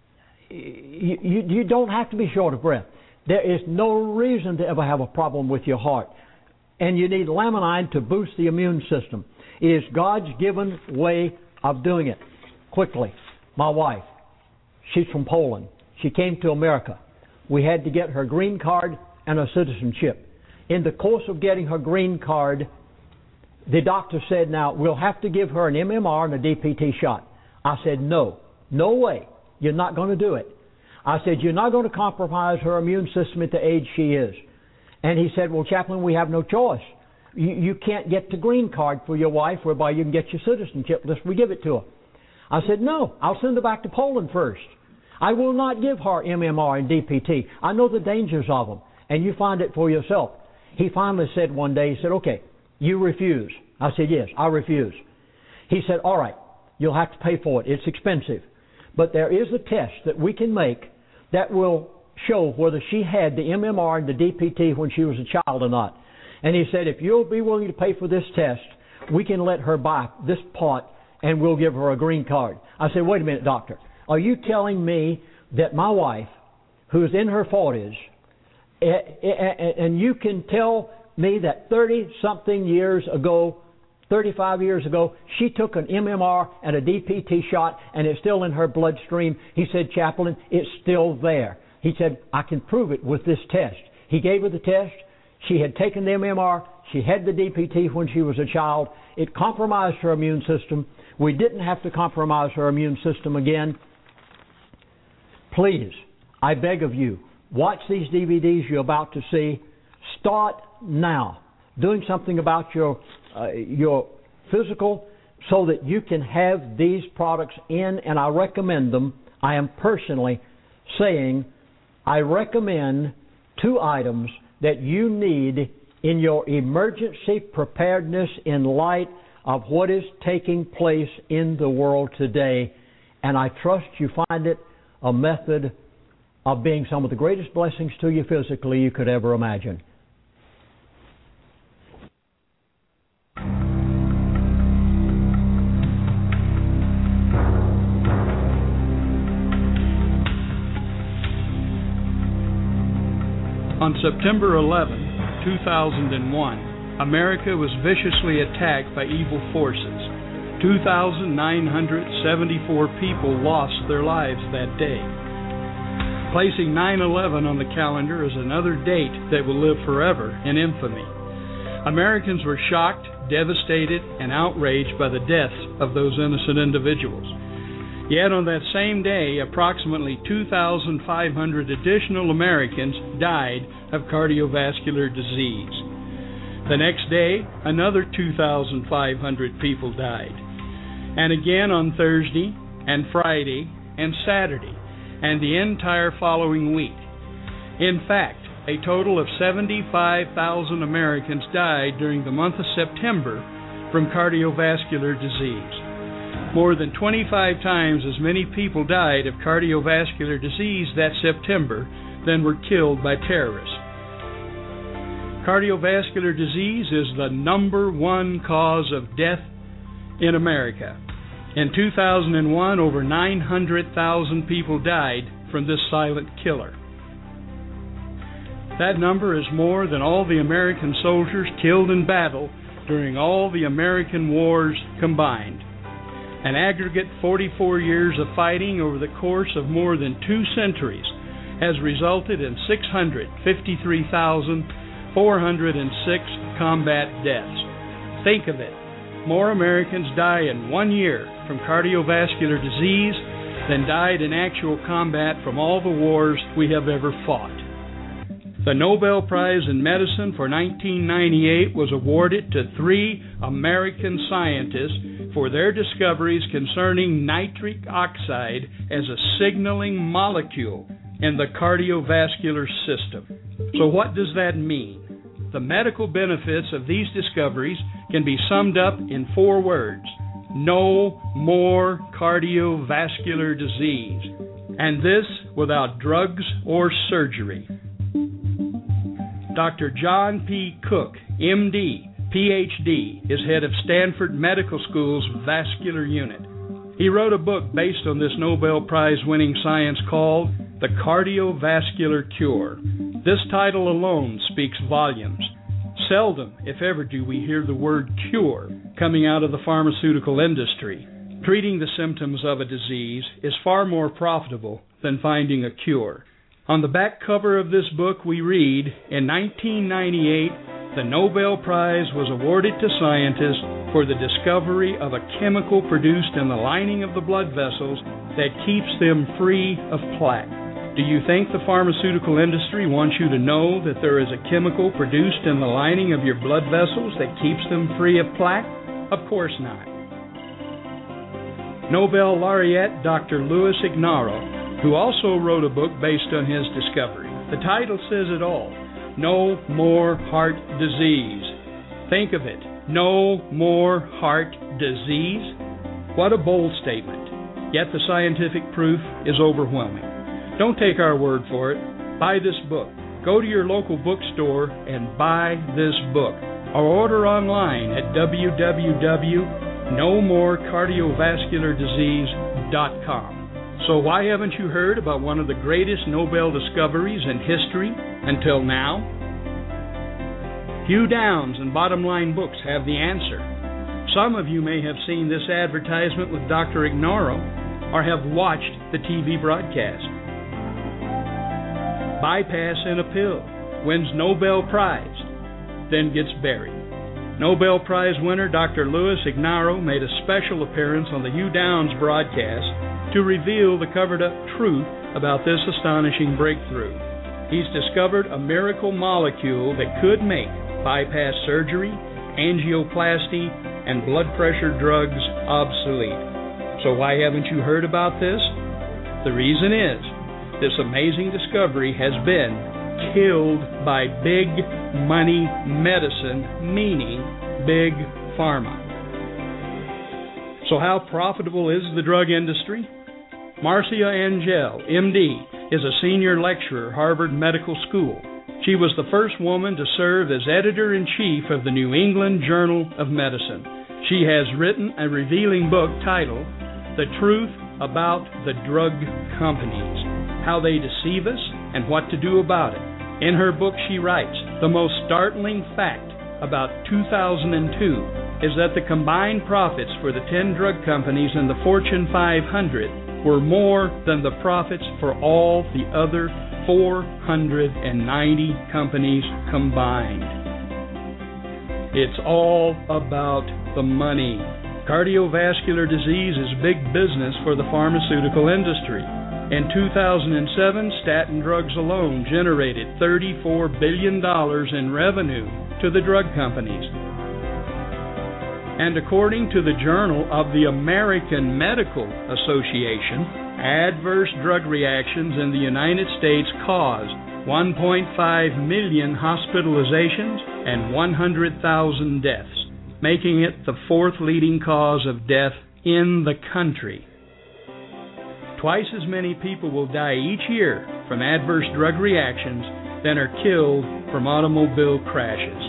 You, you, you don't have to be short of breath. There is no reason to ever have a problem with your heart. And you need laminine to boost the immune system. It is God's given way of doing it. Quickly, my wife, she's from Poland. She came to America. We had to get her green card and her citizenship. In the course of getting her green card, the doctor said, now, we'll have to give her an M M R and a D P T shot. I said, no, no way. You're not going to do it. I said, you're not going to compromise her immune system at the age she is. And he said, well, Chaplain, we have no choice. You, you can't get the green card for your wife whereby you can get your citizenship unless we give it to her. I said, no, I'll send her back to Poland first. I will not give her M M R and D P T. I know the dangers of them, and you find it for yourself. He finally said one day, he said, okay, you refuse. I said, yes, I refuse. He said, all right, you'll have to pay for it. It's expensive. But there is a test that we can make that will show whether she had the M M R and the D P T when she was a child or not. And he said, if you'll be willing to pay for this test, we can let her buy this part and we'll give her a green card. I said, wait a minute, doctor. Are you telling me that my wife, who's in her forties, and you can tell me that thirty-something years ago, thirty-five years ago, she took an M M R and a D P T shot and it's still in her bloodstream? He said, Chaplain, it's still there. He said, I can prove it with this test. He gave her the test. She had taken the M M R. She had the D P T when she was a child. It compromised her immune system. We didn't have to compromise her immune system again. Please, I beg of you, watch these D V Ds you're about to see. Start now doing something about your uh, your physical so that you can have these products in, and I recommend them. I am personally saying I recommend two items that you need in your emergency preparedness in light of what is taking place in the world today. And I trust you find it a method of being some of the greatest blessings to you physically you could ever imagine. On September eleventh, two thousand one, America was viciously attacked by evil forces. two thousand nine hundred seventy-four people lost their lives that day. Placing nine eleven on the calendar is another date that will live forever in infamy. Americans were shocked, devastated, and outraged by the deaths of those innocent individuals. Yet on that same day, approximately two thousand five hundred additional Americans died of cardiovascular disease. The next day, another two thousand five hundred people died. And again on Thursday and Friday and Saturday and the entire following week. In fact, a total of seventy-five thousand Americans died during the month of September from cardiovascular disease. More than twenty-five times as many people died of cardiovascular disease that September than were killed by terrorists. Cardiovascular disease is the number one cause of death in America. In two thousand one, over nine hundred thousand people died from this silent killer. That number is more than all the American soldiers killed in battle during all the American wars combined. An aggregate forty-four years of fighting over the course of more than two centuries has resulted in six hundred fifty-three thousand four hundred six combat deaths. Think of it. More Americans die in one year from cardiovascular disease than died in actual combat from all the wars we have ever fought. The Nobel Prize in Medicine for nineteen ninety-eight was awarded to three American scientists for their discoveries concerning nitric oxide as a signaling molecule in the cardiovascular system. So what does that mean? The medical benefits of these discoveries can be summed up in four words: no more cardiovascular disease, and this without drugs or surgery. Doctor John P. Cook, M D, P H D, is head of Stanford Medical School's vascular unit. He wrote a book based on this Nobel Prize-winning science called The Cardiovascular Cure. This title alone speaks volumes. Seldom, if ever, do we hear the word cure coming out of the pharmaceutical industry. Treating the symptoms of a disease is far more profitable than finding a cure. On the back cover of this book we read, in nineteen ninety-eight, the Nobel Prize was awarded to scientists for the discovery of a chemical produced in the lining of the blood vessels that keeps them free of plaque. Do you think the pharmaceutical industry wants you to know that there is a chemical produced in the lining of your blood vessels that keeps them free of plaque? Of course not. Nobel laureate Doctor Louis Ignarro, who also wrote a book based on his discovery. The title says it all: No More Heart Disease. Think of it. No more heart disease? What a bold statement. Yet the scientific proof is overwhelming. Don't take our word for it. Buy this book. Go to your local bookstore and buy this book. Or order online at w w w dot no more cardiovascular disease dot com. So why haven't you heard about one of the greatest Nobel discoveries in history until now? Hugh Downs and Bottom Line Books have the answer. Some of you may have seen this advertisement with Doctor Ignarro or have watched the T V broadcast. Bypass in a pill, wins Nobel Prize, then gets buried. Nobel Prize winner Doctor Louis Ignarro made a special appearance on the Hugh Downs broadcast to reveal the covered-up truth about this astonishing breakthrough. He's discovered a miracle molecule that could make bypass surgery, angioplasty, and blood pressure drugs obsolete. So why haven't you heard about this? The reason is, this amazing discovery has been killed by big money medicine, meaning big pharma. So how profitable is the drug industry? Marcia Angel, M D, is a senior lecturer at Harvard Medical School. She was the first woman to serve as editor-in-chief of the New England Journal of Medicine. She has written a revealing book titled The Truth About the Drug Companies, How They Deceive Us and What to Do About It. In her book she writes, the most startling fact about two thousand two is that the combined profits for the ten drug companies in the Fortune five hundred were more than the profits for all the other four hundred ninety companies combined. It's all about the money. Cardiovascular disease is big business for the pharmaceutical industry. In two thousand seven, statin drugs alone generated thirty-four billion dollars in revenue to the drug companies. And according to the Journal of the American Medical Association, adverse drug reactions in the United States caused one point five million hospitalizations and one hundred thousand deaths, making it the fourth leading cause of death in the country. Twice as many people will die each year from adverse drug reactions than are killed from automobile crashes.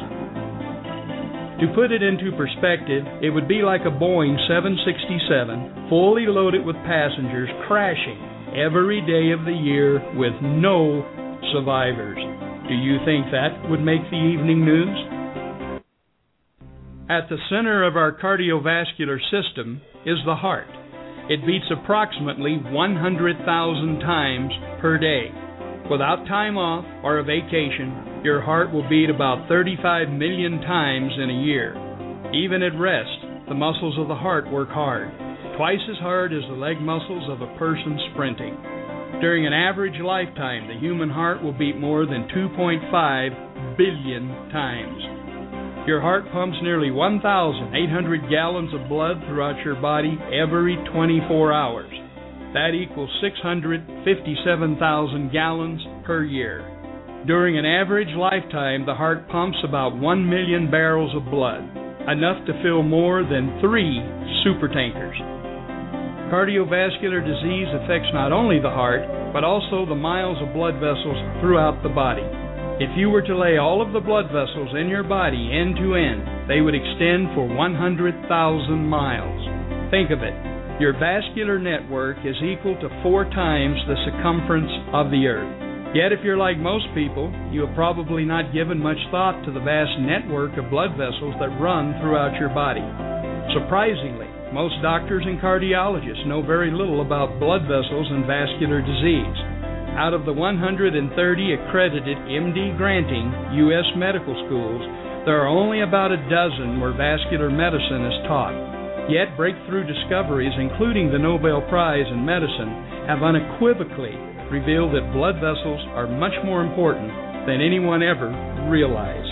To put it into perspective, it would be like a Boeing seven sixty-seven fully loaded with passengers crashing every day of the year with no survivors. Do you think that would make the evening news? At the center of our cardiovascular system is the heart. It beats approximately one hundred thousand times per day. Without time off or a vacation, your heart will beat about thirty-five million times in a year. Even at rest, the muscles of the heart work hard, twice as hard as the leg muscles of a person sprinting. During an average lifetime, the human heart will beat more than two point five billion times. Your heart pumps nearly one thousand eight hundred gallons of blood throughout your body every twenty-four hours. That equals six hundred fifty-seven thousand gallons per year. During an average lifetime, the heart pumps about one million barrels of blood, enough to fill more than three supertankers. Cardiovascular disease affects not only the heart, but also the miles of blood vessels throughout the body. If you were to lay all of the blood vessels in your body end to end, they would extend for one hundred thousand miles. Think of it. Your vascular network is equal to four times the circumference of the earth. Yet if you're like most people, you have probably not given much thought to the vast network of blood vessels that run throughout your body. Surprisingly, most doctors and cardiologists know very little about blood vessels and vascular disease. Out of the one hundred thirty accredited M D granting U S medical schools, there are only about a dozen where vascular medicine is taught. Yet breakthrough discoveries, including the Nobel Prize in Medicine, have unequivocally revealed that blood vessels are much more important than anyone ever realized.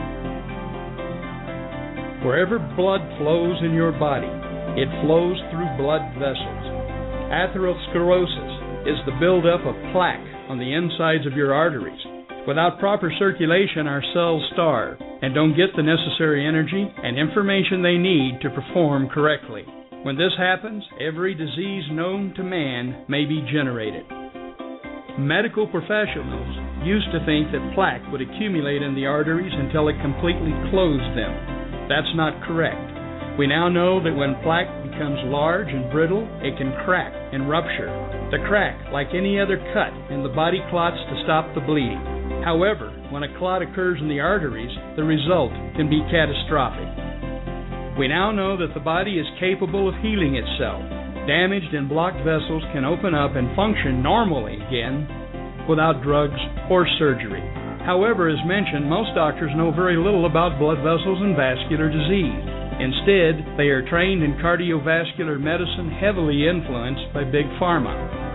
Wherever blood flows in your body, it flows through blood vessels. Atherosclerosis is the buildup of plaque on the insides of your arteries. Without proper circulation, our cells starve and don't get the necessary energy and information they need to perform correctly. When this happens, every disease known to man may be generated. Medical professionals used to think that plaque would accumulate in the arteries until it completely closed them. That's not correct. We now know that when plaque becomes large and brittle, it can crack and rupture. The crack, like any other cut in the body, clots to stop the bleeding. However, when a clot occurs in the arteries, the result can be catastrophic. We now know that the body is capable of healing itself. Damaged and blocked vessels can open up and function normally again without drugs or surgery. However, as mentioned, most doctors know very little about blood vessels and vascular disease. Instead, they are trained in cardiovascular medicine, heavily influenced by Big Pharma.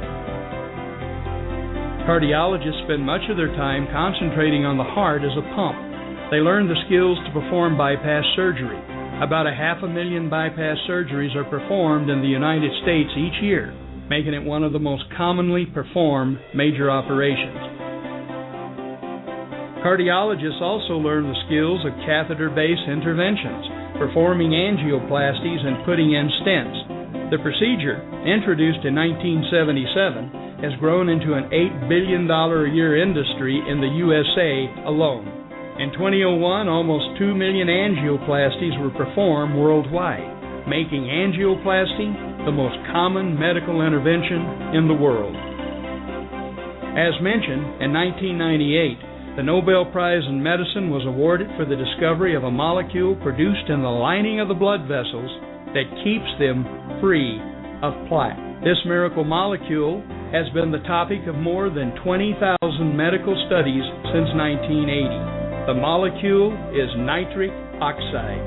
Cardiologists spend much of their time concentrating on the heart as a pump. They learn the skills to perform bypass surgery. About a half a million bypass surgeries are performed in the United States each year, making it one of the most commonly performed major operations. Cardiologists also learn the skills of catheter-based interventions, performing angioplasties and putting in stents. The procedure, introduced in nineteen seventy-seven, has grown into an eight billion dollars a year industry in the U S A alone. In twenty oh one, almost two million angioplasties were performed worldwide, making angioplasty the most common medical intervention in the world. As mentioned, in nineteen ninety-eight, the Nobel Prize in Medicine was awarded for the discovery of a molecule produced in the lining of the blood vessels that keeps them free of plaque. This miracle molecule has been the topic of more than twenty thousand medical studies since nineteen eighty. The molecule is nitric oxide.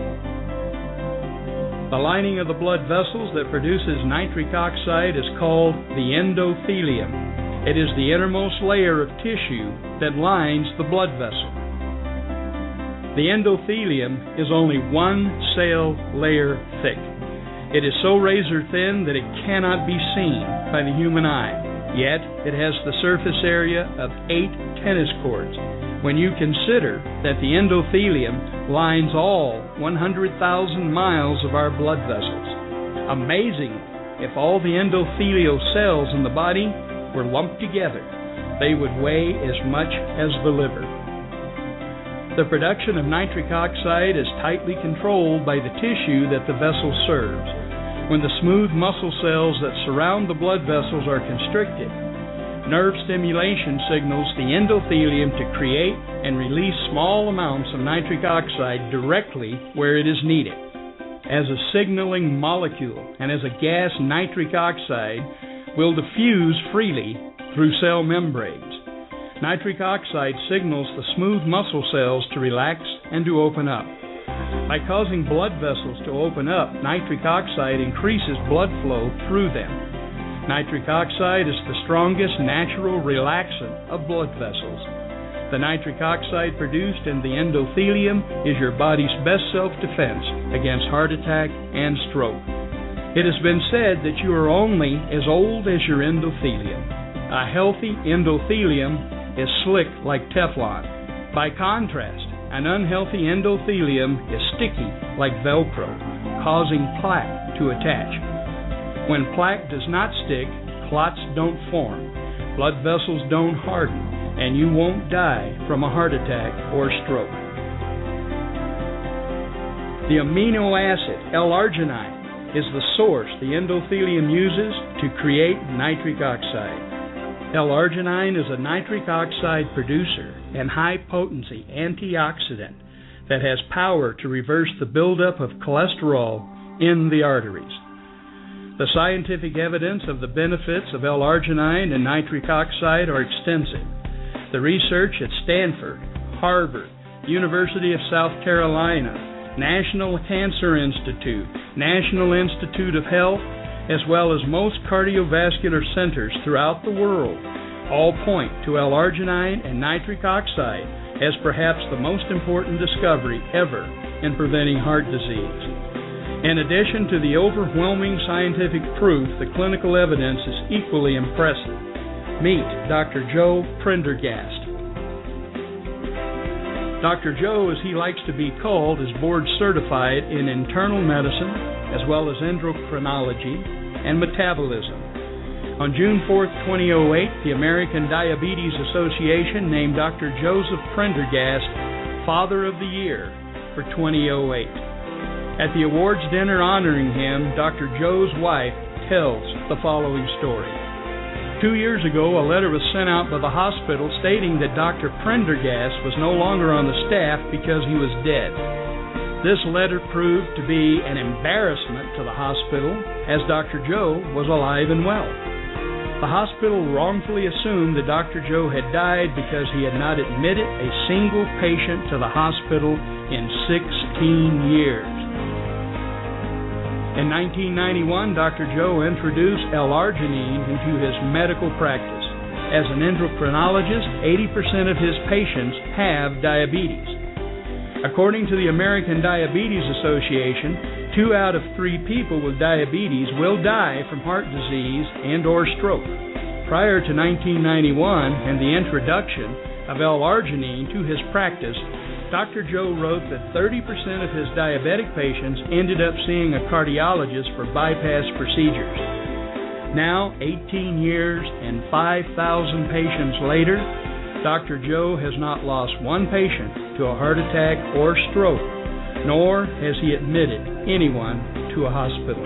The lining of the blood vessels that produces nitric oxide is called the endothelium. It is the innermost layer of tissue that lines the blood vessel. The endothelium is only one cell layer thick. It is so razor thin that it cannot be seen by the human eye, yet it has the surface area of eight tennis courts. When you consider that the endothelium lines all one hundred thousand miles of our blood vessels. Amazing! If all the endothelial cells in the body were lumped together, they would weigh as much as the liver. The production of nitric oxide is tightly controlled by the tissue that the vessel serves. When the smooth muscle cells that surround the blood vessels are constricted, nerve stimulation signals the endothelium to create and release small amounts of nitric oxide directly where it is needed. As a signaling molecule and as a gas, nitric oxide will diffuse freely through cell membranes. Nitric oxide signals the smooth muscle cells to relax and to open up. By causing blood vessels to open up, nitric oxide increases blood flow through them. Nitric oxide is the strongest natural relaxant of blood vessels. The nitric oxide produced in the endothelium is your body's best self-defense against heart attack and stroke. It has been said that you are only as old as your endothelium. A healthy endothelium is slick like Teflon. By contrast, an unhealthy endothelium is sticky like Velcro, causing plaque to attach. When plaque does not stick, clots don't form, blood vessels don't harden, and you won't die from a heart attack or stroke. The amino acid L-arginine is the source the endothelium uses to create nitric oxide. L-arginine is a nitric oxide producer and high-potency antioxidant that has power to reverse the buildup of cholesterol in the arteries. The scientific evidence of the benefits of L-arginine and nitric oxide are extensive. The research at Stanford, Harvard, University of South Carolina, National Cancer Institute, National Institute of Health, as well as most cardiovascular centers throughout the world, all point to L-arginine and nitric oxide as perhaps the most important discovery ever in preventing heart disease. In addition to the overwhelming scientific proof, the clinical evidence is equally impressive. Meet Doctor Joe Prendergast. Doctor Joe, as he likes to be called, is board certified in internal medicine as well as endocrinology and metabolism. On June fourth, twenty oh eight, the American Diabetes Association named Doctor Joseph Prendergast Father of the Year for twenty oh eight. At the awards dinner honoring him, Doctor Joe's wife tells the following story. Two years ago, a letter was sent out by the hospital stating that Doctor Prendergast was no longer on the staff because he was dead. This letter proved to be an embarrassment to the hospital, as Doctor Joe was alive and well. The hospital wrongfully assumed that Doctor Joe had died because he had not admitted a single patient to the hospital in sixteen years. In nineteen ninety-one, Doctor Joe introduced L-arginine into his medical practice. As an endocrinologist, eighty percent of his patients have diabetes. According to the American Diabetes Association, two out of three people with diabetes will die from heart disease and or stroke. Prior to nineteen ninety-one and the introduction of L-arginine to his practice, Doctor Joe wrote that thirty percent of his diabetic patients ended up seeing a cardiologist for bypass procedures. Now, eighteen years and five thousand patients later, Doctor Joe has not lost one patient to a heart attack or stroke, nor has he admitted anyone to a hospital.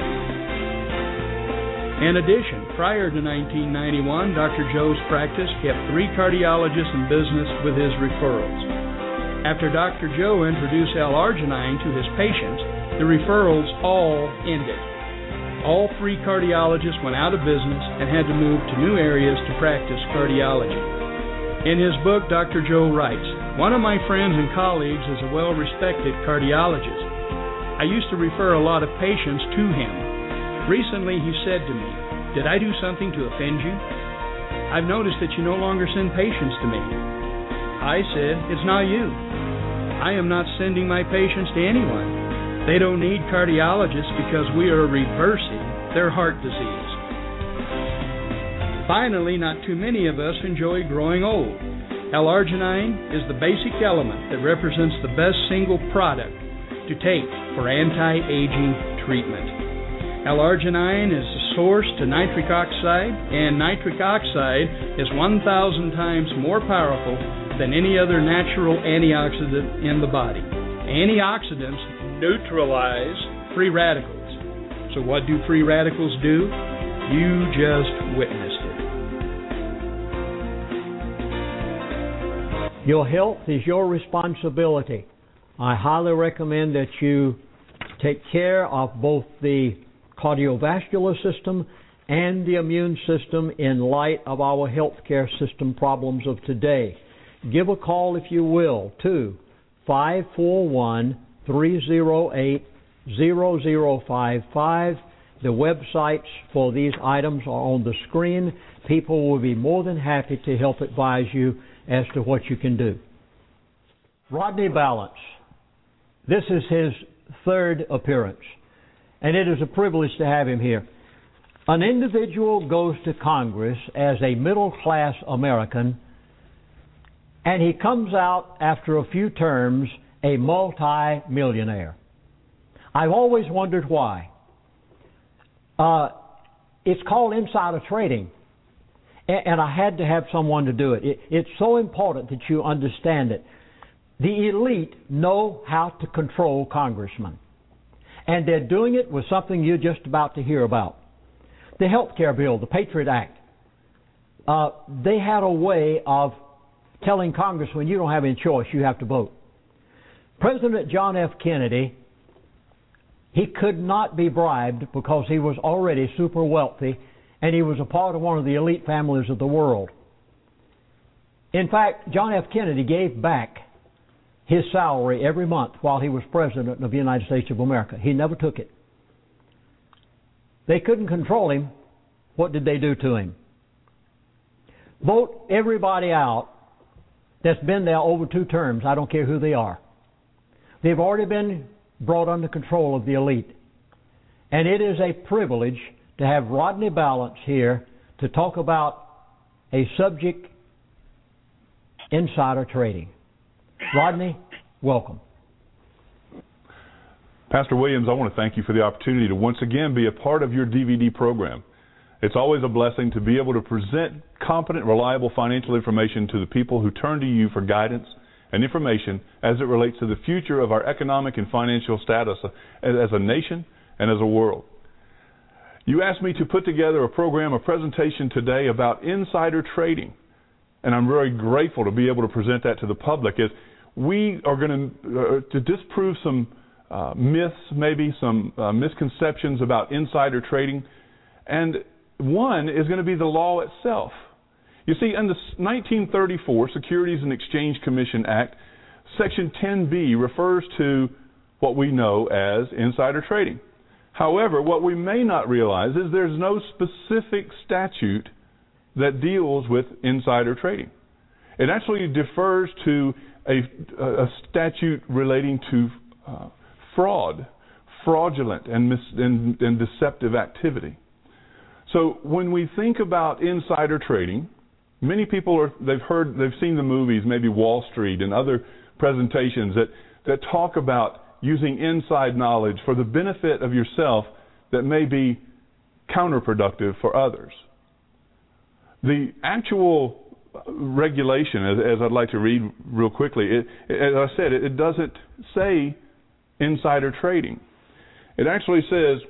In addition, prior to nineteen ninety-one, Doctor Joe's practice kept three cardiologists in business with his referrals. After Doctor Joe introduced L-arginine to his patients, the referrals all ended. All three cardiologists went out of business and had to move to new areas to practice cardiology. In his book, Doctor Joe writes, "One of my friends and colleagues is a well-respected cardiologist. I used to refer a lot of patients to him. Recently he said to me, 'Did I do something to offend you? I've noticed that you no longer send patients to me.' I said, 'It's not you. I am not sending my patients to anyone. They don't need cardiologists because we are reversing their heart disease.' Finally, not too many of us enjoy growing old. L-arginine is the basic element that represents the best single product to take for anti-aging treatment. L-arginine is the source to nitric oxide, and nitric oxide is one thousand times more powerful than any other natural antioxidant in the body. Antioxidants neutralize free radicals. So what do free radicals do? You just witnessed it." Your health is your responsibility. I highly recommend that you take care of both the cardiovascular system and the immune system in light of our healthcare system problems of today. Give a call, if you will, to five four one, three oh eight, zero zero five five. The websites for these items are on the screen. People will be more than happy to help advise you as to what you can do. Rodney Balance. This is his third appearance, and it is a privilege to have him here. An individual goes to Congress as a middle-class American, and he comes out after a few terms a multi-millionaire. I've always wondered why. Uh, it's called insider trading, and, and I had to have someone to do it. it. It's so important that you understand it. The elite know how to control congressmen, and they're doing it with something you're just about to hear about. The health care bill, the Patriot Act, uh, they had a way of telling congressmen, you don't have any choice, you have to vote. President John F. Kennedy, he could not be bribed because he was already super wealthy and he was a part of one of the elite families of the world. In fact, John F. Kennedy gave back his salary every month while he was President of the United States of America. He never took it. They couldn't control him. What did they do to him? Vote everybody out that's been there over two terms. I don't care who they are. They've already been brought under control of the elite. And it is a privilege to have Rodney Balance here to talk about a subject, insider trading. Rodney, welcome. Pastor Williams, I want to thank you for the opportunity to once again be a part of your D V D program. It's always a blessing to be able to present competent, reliable financial information to the people who turn to you for guidance and information as it relates to the future of our economic and financial status as a nation and as a world. You asked me to put together a program, a presentation today about insider trading, and I'm very grateful to be able to present that to the public. As we are going to, uh, to disprove some uh, myths, maybe some uh, misconceptions about insider trading, and one is going to be the law itself. You see, in the nineteen thirty-four Securities and Exchange Commission Act, Section ten B refers to what we know as insider trading. However, what we may not realize is there's no specific statute that deals with insider trading. It actually defers to a, a statute relating to uh, fraud, fraudulent and, mis- and, and deceptive activity. So when we think about insider trading, many people are, they've heard, they've seen the movies, maybe Wall Street and other presentations that, that talk about using inside knowledge for the benefit of yourself that may be counterproductive for others. The actual regulation, as, as I'd like to read real quickly, it, as I said, it, it doesn't say insider trading. It actually says,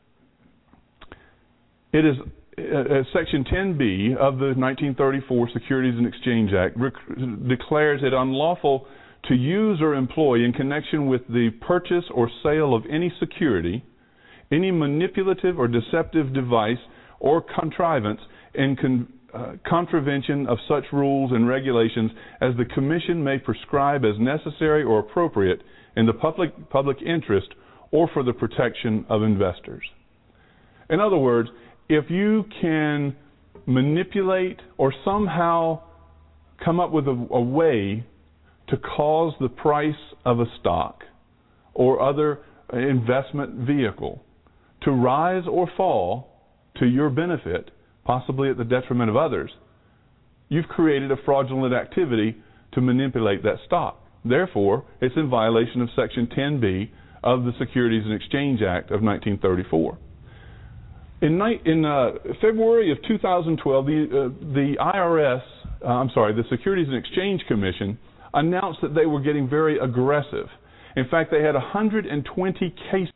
it is uh, Section ten B of the nineteen thirty-four Securities and Exchange Act rec- declares it unlawful to use or employ in connection with the purchase or sale of any security, any manipulative or deceptive device or contrivance in con- uh, contravention of such rules and regulations as the Commission may prescribe as necessary or appropriate in the public public interest or for the protection of investors. In other words, if you can manipulate or somehow come up with a, a way to cause the price of a stock or other investment vehicle to rise or fall to your benefit, possibly at the detriment of others, you've created a fraudulent activity to manipulate that stock. Therefore, it's in violation of Section ten B of the Securities and Exchange Act of nineteen thirty-four. In, ni- in uh, February of two thousand twelve, the, uh, the I R S, uh, I'm sorry, the Securities and Exchange Commission announced that they were getting very aggressive. In fact, they had one hundred twenty cases.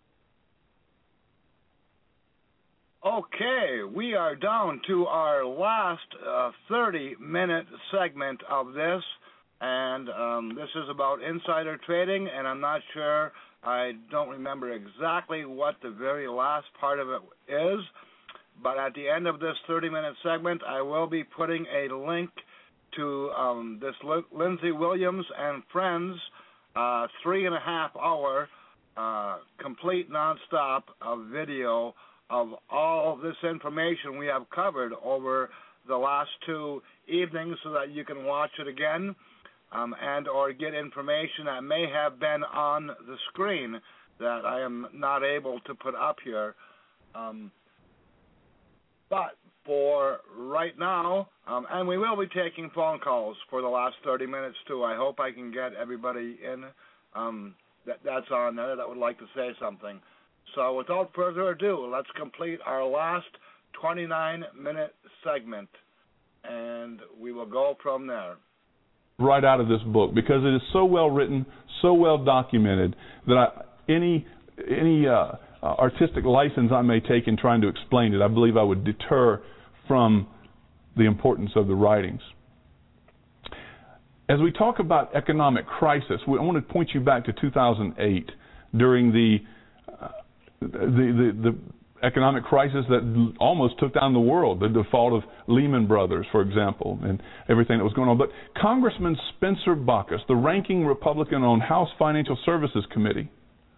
Okay, we are down to our last uh, thirty-minute segment of this, and um, this is about insider trading, and I'm not sure, I don't remember exactly what the very last part of it is, but at the end of this thirty-minute segment, I will be putting a link to um, this L- Lindsey Williams and Friends uh, three and a half hour uh, complete nonstop of video of all this information we have covered over the last two evenings so that you can watch it again um, and or get information that may have been on the screen that I am not able to put up here. Um, but for right now, um, and we will be taking phone calls for the last thirty minutes too. I hope I can get everybody in um, that, that's on there that would like to say something. So without further ado, let's complete our last twenty-nine minute segment, and we will go from there. Right out of this book, because it is so well written, so well documented, that I, any any uh, artistic license I may take in trying to explain it, I believe I would deter from the importance of the writings. As we talk about economic crisis, we, I want to point you back to two thousand eight, during the uh, the, the the economic crisis that almost took down the world, the default of Lehman Brothers, for example, and everything that was going on. But Congressman Spencer Bachus, the ranking Republican on House Financial Services Committee,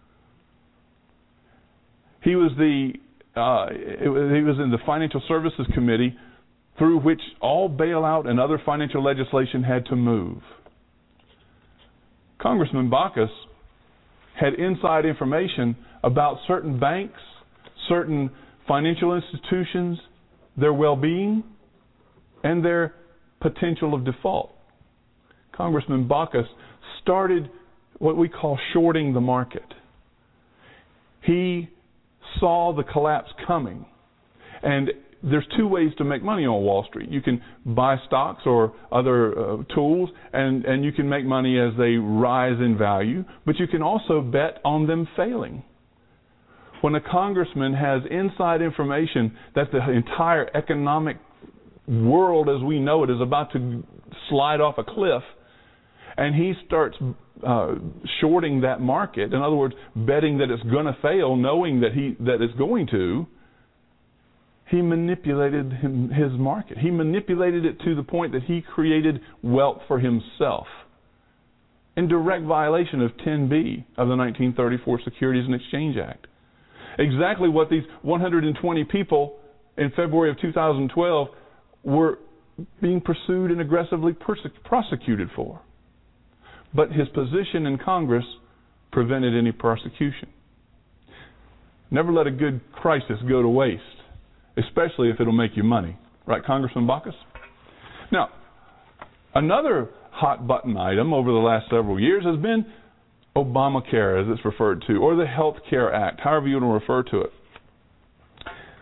he was the uh, it was, he was in the Financial Services Committee through which all bailout and other financial legislation had to move. Congressman Bachus had inside information about certain banks, certain financial institutions, their well-being, and their potential of default. Congressman Bachus started what we call shorting the market. He saw the collapse coming. And there's two ways to make money on Wall Street. You can buy stocks or other uh, tools, and, and you can make money as they rise in value, but you can also bet on them failing. When a congressman has inside information that the entire economic world as we know it is about to slide off a cliff, and he starts uh, shorting that market, in other words, betting that it's going to fail, knowing that he that it's going to, he manipulated him, his market. He manipulated it to the point that he created wealth for himself, in direct violation of ten B of the nineteen thirty-four Securities and Exchange Act. Exactly what these one hundred twenty people in February of two thousand twelve were being pursued and aggressively perse- prosecuted for. But his position in Congress prevented any prosecution. Never let a good crisis go to waste, especially if it'll make you money. Right, Congressman Bachus? Now, another hot button item over the last several years has been Obamacare, as it's referred to, or the Health Care Act, however you want to refer to it.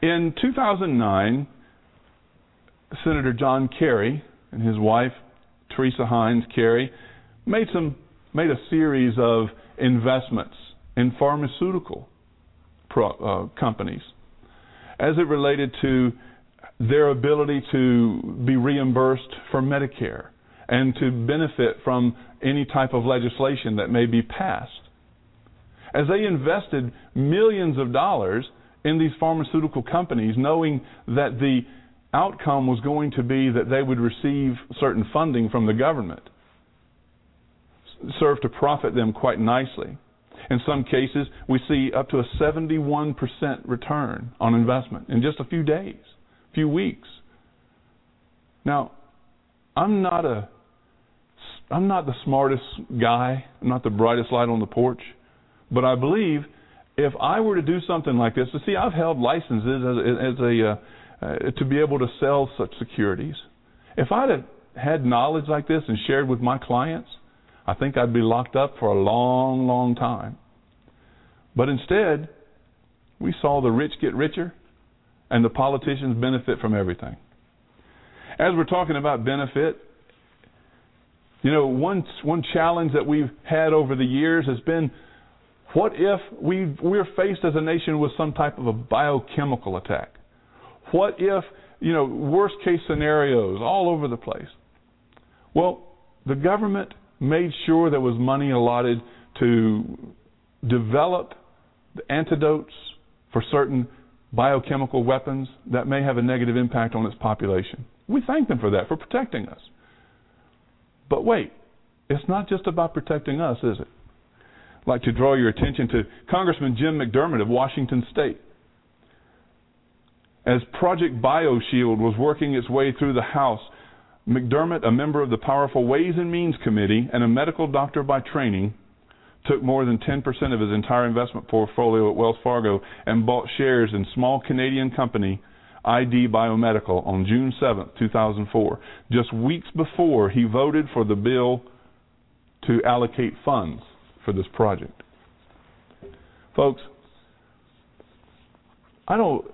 In two thousand nine, Senator John Kerry and his wife, Teresa Heinz Kerry, made some made a series of investments in pharmaceutical pro, uh, companies as it related to their ability to be reimbursed for Medicare and to benefit from any type of legislation that may be passed. As they invested millions of dollars in these pharmaceutical companies, knowing that the outcome was going to be that they would receive certain funding from the government, served to profit them quite nicely. In some cases, we see up to a seventy-one percent return on investment in just a few days, few weeks. Now, I'm not a, I'm not the smartest guy, I'm not the brightest light on the porch, but I believe if I were to do something like this, to see, I've held licenses as, as a uh, uh, to be able to sell such securities. If I'd have had knowledge like this and shared with my clients, I think I'd be locked up for a long, long time. But instead, we saw the rich get richer and the politicians benefit from everything. As we're talking about benefit, you know, one one challenge that we've had over the years has been, what if we we're faced as a nation with some type of a biochemical attack? What if, you know, worst case scenarios all over the place? Well, the government made sure there was money allotted to develop the antidotes for certain biochemical weapons that may have a negative impact on its population. We thank them for that, for protecting us. But wait, it's not just about protecting us, is it? I'd like to draw your attention to Congressman Jim McDermott of Washington State. As Project BioShield was working its way through the House, McDermott, a member of the powerful Ways and Means Committee and a medical doctor by training, took more than ten percent of his entire investment portfolio at Wells Fargo and bought shares in small Canadian company I D Biomedical on June seventh, two thousand four, just weeks before he voted for the bill to allocate funds for this project. Folks, I don't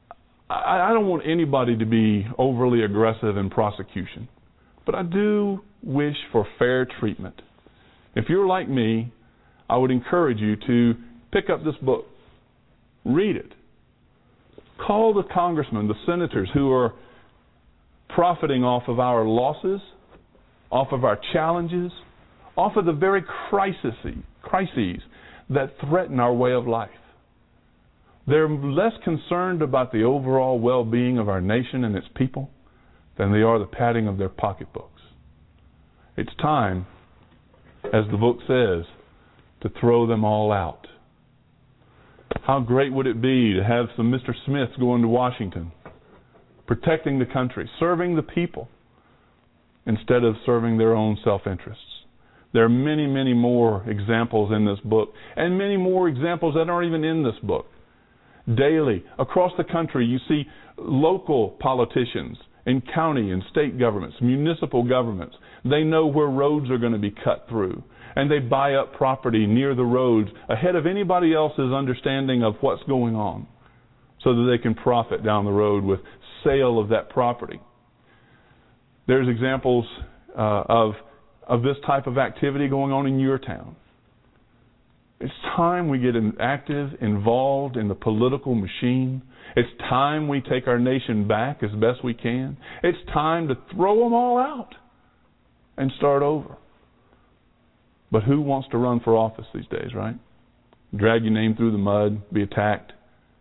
I don't want anybody to be overly aggressive in prosecution, but I do wish for fair treatment. If you're like me, I would encourage you to pick up this book, read it. Call the congressmen, the senators who are profiting off of our losses, off of our challenges, off of the very crises, crises that threaten our way of life. They're less concerned about the overall well-being of our nation and its people than they are the padding of their pocketbooks. It's time, as the book says, to throw them all out. How great would it be to have some Mister Smiths going to Washington, protecting the country, serving the people, instead of serving their own self-interests. There are many, many more examples in this book, and many more examples that aren't even in this book. Daily, across the country, you see local politicians in county and state governments, municipal governments. They know where roads are going to be cut through, and they buy up property near the roads ahead of anybody else's understanding of what's going on, so that they can profit down the road with sale of that property. There's examples uh, of, of this type of activity going on in your town. It's time we get active, involved in the political machine. It's time we take our nation back as best we can. It's time to throw them all out and start over. But who wants to run for office these days, right? Drag your name through the mud, be attacked.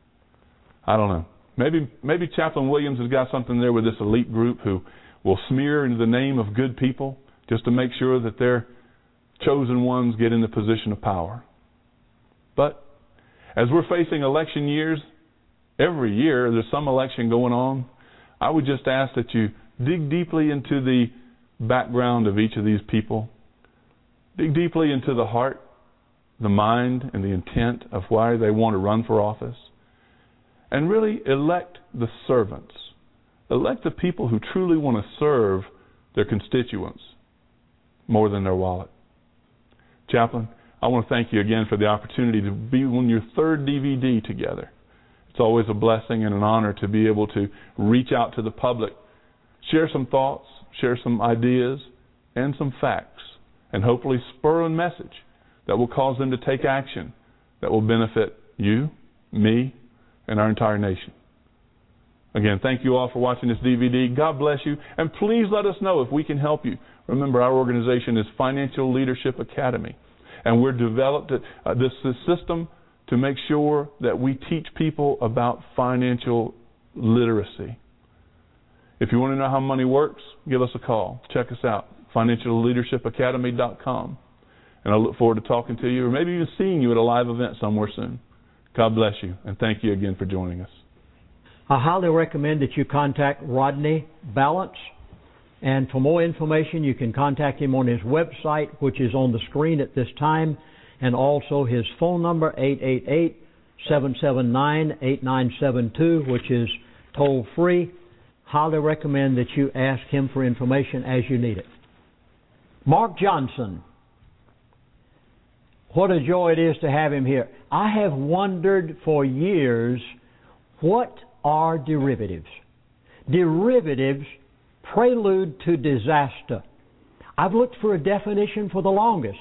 I don't know. Maybe maybe Chaplain Williams has got something there with this elite group who will smear into the name of good people just to make sure that their chosen ones get in the position of power. But as we're facing election years, every year there's some election going on, I would just ask that you dig deeply into the background of each of these people. Dig deeply into the heart, the mind, and the intent of why they want to run for office. And really elect the servants. Elect the people who truly want to serve their constituents more than their wallet. Chaplain, I want to thank you again for the opportunity to be on your third D V D together. It's It's always a blessing and an honor to be able to reach out to the public, share some thoughts, share some ideas, and some facts, and hopefully spur a message that will cause them to take action that will benefit you, me, and our entire nation. Again, thank you all for watching this D V D. God bless you. And please let us know if we can help you. Remember, our organization is Financial Leadership Academy. And we're developed uh, this, this system to make sure that we teach people about financial literacy. If you want to know how money works, give us a call. Check us out, financial leadership academy dot com. And I look forward to talking to you or maybe even seeing you at a live event somewhere soon. God bless you, and thank you again for joining us. I highly recommend that you contact Rodney Balance. And for more information, you can contact him on his website, which is on the screen at this time, and also his phone number, eight eight eight, seven seven nine, eight nine seven two, which is toll-free. Highly recommend that you ask him for information as you need it. Mark Johnson. What a joy it is to have him here. I have wondered for years, what are derivatives? Derivatives prelude to disaster. I've looked for a definition for the longest.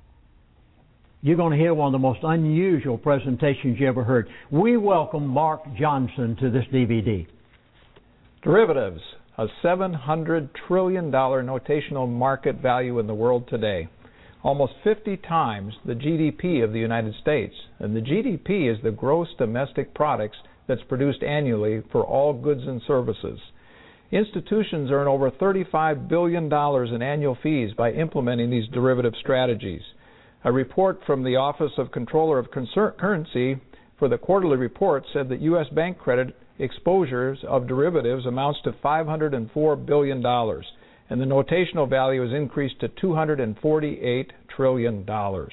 You're going to hear one of the most unusual presentations you ever heard. We welcome Mark Johnson to this D V D. Derivatives, a seven hundred trillion dollars notational market value in the world today. Almost fifty times the G D P of the United States. And the G D P is the gross domestic products that's produced annually for all goods and services. Institutions earn over thirty-five billion dollars in annual fees by implementing these derivative strategies. A report from the Office of Comptroller of Currency for the quarterly report said that U S bank credit exposures of derivatives amounts to five hundred four billion dollars, and the notational value has increased to two hundred forty-eight trillion dollars.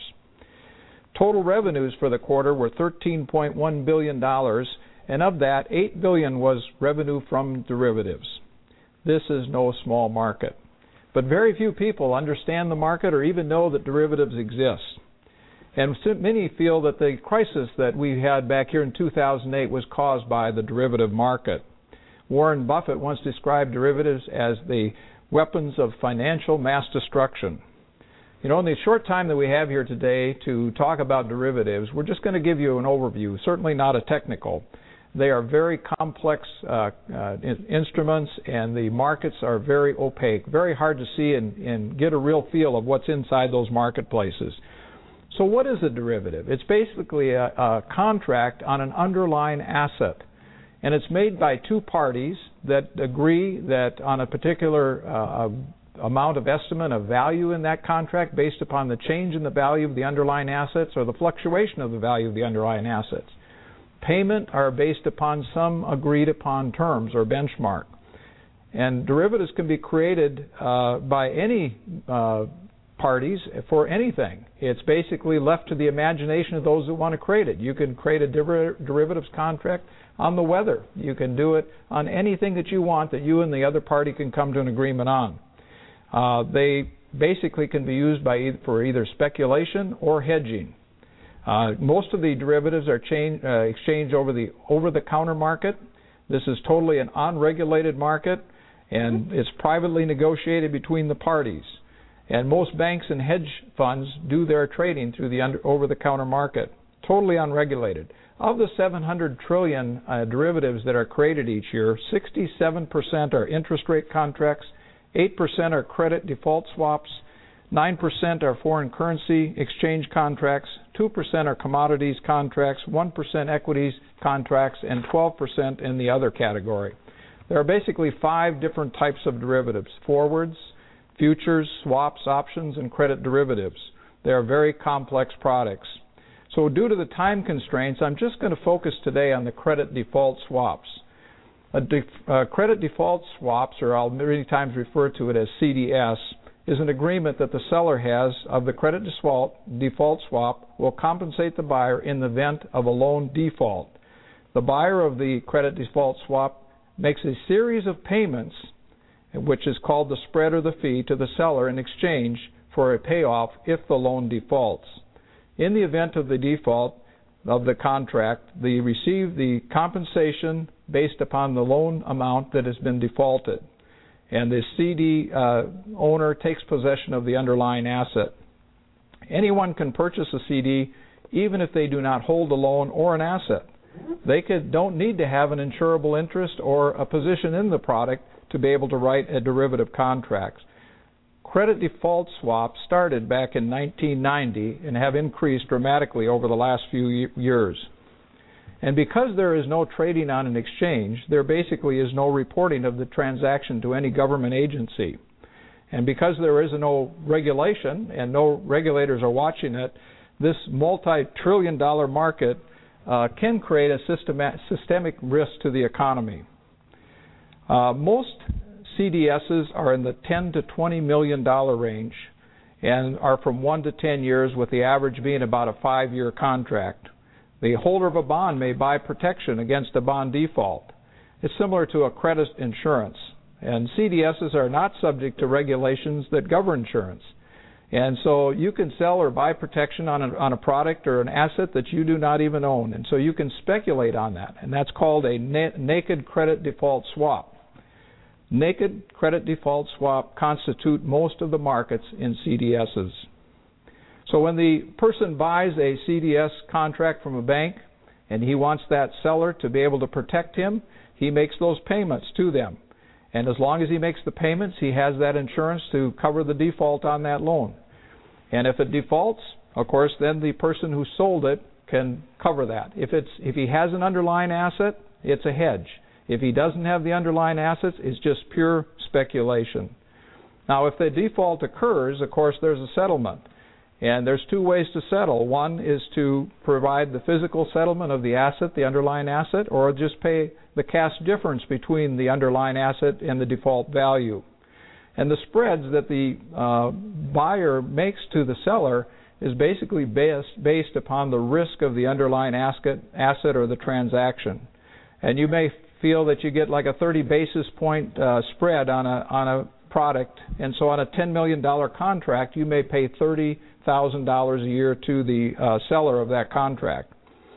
Total revenues for the quarter were thirteen point one billion dollars, and of that, eight billion dollars was revenue from derivatives. This is no small market. But very few people understand the market or even know that derivatives exist. And many feel that the crisis that we had back here in two thousand eight was caused by the derivative market. Warren Buffett once described derivatives as the weapons of financial mass destruction. You know, in the short time that we have here today to talk about derivatives, we're just going to give you an overview, certainly not a technical. They are very complex uh, uh, in instruments, and the markets are very opaque, very hard to see and, and get a real feel of what's inside those marketplaces. So what is a derivative? It's basically a, a contract on an underlying asset, and it's made by two parties that agree that on a particular uh, amount of estimate of value in that contract based upon the change in the value of the underlying assets or the fluctuation of the value of the underlying assets. Payment are based upon some agreed upon terms or benchmark. And derivatives can be created uh, by any uh, parties for anything. It's basically left to the imagination of those that want to create it. You can create a der- derivatives contract on the weather. You can do it on anything that you want that you and the other party can come to an agreement on. Uh, they basically can be used by e- for either speculation or hedging. Uh, most of the derivatives are change, uh, exchanged over the over-the-counter market. This is totally an unregulated market, and it's privately negotiated between the parties. And most banks and hedge funds do their trading through the under, over-the-counter market, totally unregulated. Of the seven hundred trillion uh, derivatives that are created each year, sixty-seven percent are interest rate contracts, eight percent are credit default swaps, nine percent are foreign currency exchange contracts, two percent are commodities contracts, one percent equities contracts, and twelve percent in the other category. There are basically five different types of derivatives: forwards, futures, swaps, options, and credit derivatives. They are very complex products. So due to the time constraints, I'm just going to focus today on the credit default swaps. A def- uh, credit default swaps, or I'll many times refer to it as C D S, is an agreement that the seller has of the credit default, default swap will compensate the buyer in the event of a loan default. The buyer of the credit default swap makes a series of payments, which is called the spread or the fee, to the seller in exchange for a payoff if the loan defaults. In the event of the default, of the contract, they receive the compensation based upon the loan amount that has been defaulted. And the C D uh, owner takes possession of the underlying asset. Anyone can purchase a C D even if they do not hold a loan or an asset. They could, don't need to have an insurable interest or a position in the product to be able to write a derivative contract. Credit default swaps started back in nineteen ninety and have increased dramatically over the last few years. And because there is no trading on an exchange, there basically is no reporting of the transaction to any government agency. And because there is no regulation and no regulators are watching it, this multi-trillion dollar market uh, can create a systema- systemic risk to the economy. Uh, most C D Ss are in the ten to twenty million dollar range and are from one to ten years, with the average being about a five-year contract. The holder of a bond may buy protection against a bond default. It's similar to a credit insurance. And C D Ss are not subject to regulations that govern insurance. And so you can sell or buy protection on a, on a product or an asset that you do not even own. And so you can speculate on that. And that's called a na- naked credit default swap. Naked credit default swap constitute most of the markets in C D Ss. So when the person buys a C D S contract from a bank and he wants that seller to be able to protect him, he makes those payments to them. And as long as he makes the payments, he has that insurance to cover the default on that loan. And if it defaults, of course, then the person who sold it can cover that. If it's if he has an underlying asset, it's a hedge. If he doesn't have the underlying assets, it's just pure speculation. Now, if the default occurs, of course, there's a settlement. And there's two ways to settle. One is to provide the physical settlement of the asset, the underlying asset, or just pay the cash difference between the underlying asset and the default value. And the spreads that the uh, buyer makes to the seller is basically based, based upon the risk of the underlying asset, asset or the transaction. And you may feel that you get like a thirty basis point uh, spread on a on a product, and so on a ten million dollar contract, you may pay thirty thousand dollars a year to the uh, seller of that contract.